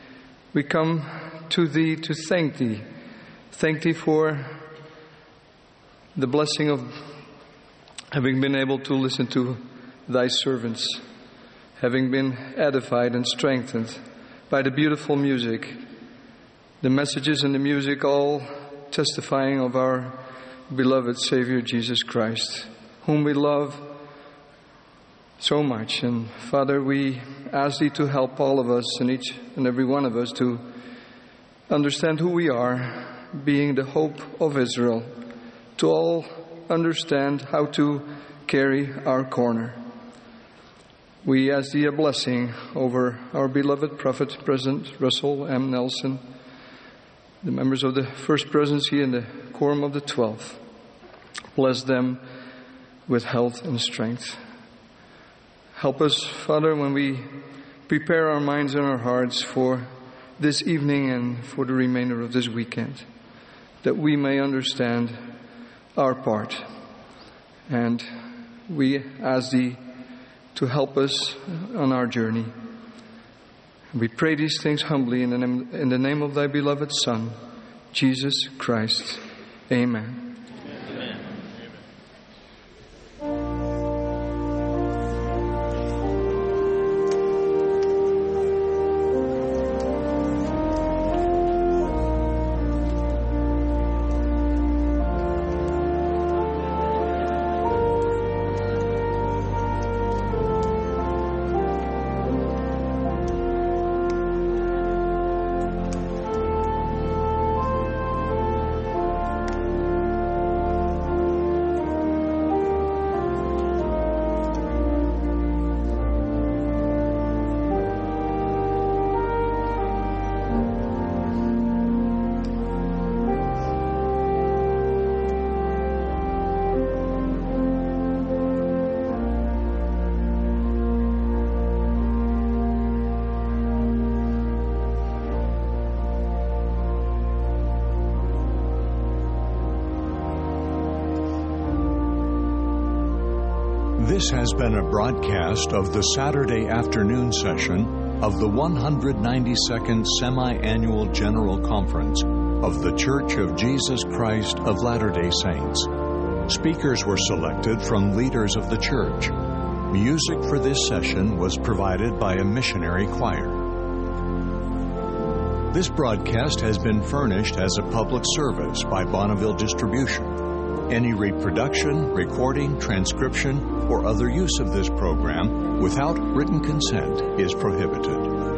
we come to Thee to thank Thee. Thank Thee for the blessing of having been able to listen to Thy servants, having been edified and strengthened by the beautiful music, the messages and the music all testifying of our beloved Savior Jesus Christ, whom we love so much. And Father, we ask Thee to help all of us and each and every one of us to understand who we are, being the hope of Israel, to all understand how to carry our corner. We ask Thee a blessing over our beloved Prophet, President Russell M. Nelson, the members of the First Presidency and the Quorum of the Twelfth. Bless them with health and strength. Help us, Father, when we prepare our minds and our hearts for this evening and for the remainder of this weekend, that we may understand our part. And we ask Thee to help us on our journey. We pray these things humbly in the name, in the name of Thy beloved Son, Jesus Christ. Amen. This has been a broadcast of the Saturday afternoon session of the one hundred ninety-second Semi-Annual General Conference of The Church of Jesus Christ of Latter-day Saints. Speakers were selected from leaders of the church. Music for this session was provided by a missionary choir. This broadcast has been furnished as a public service by Bonneville Distribution. Any reproduction, recording, transcription, or other use of this program without written consent is prohibited.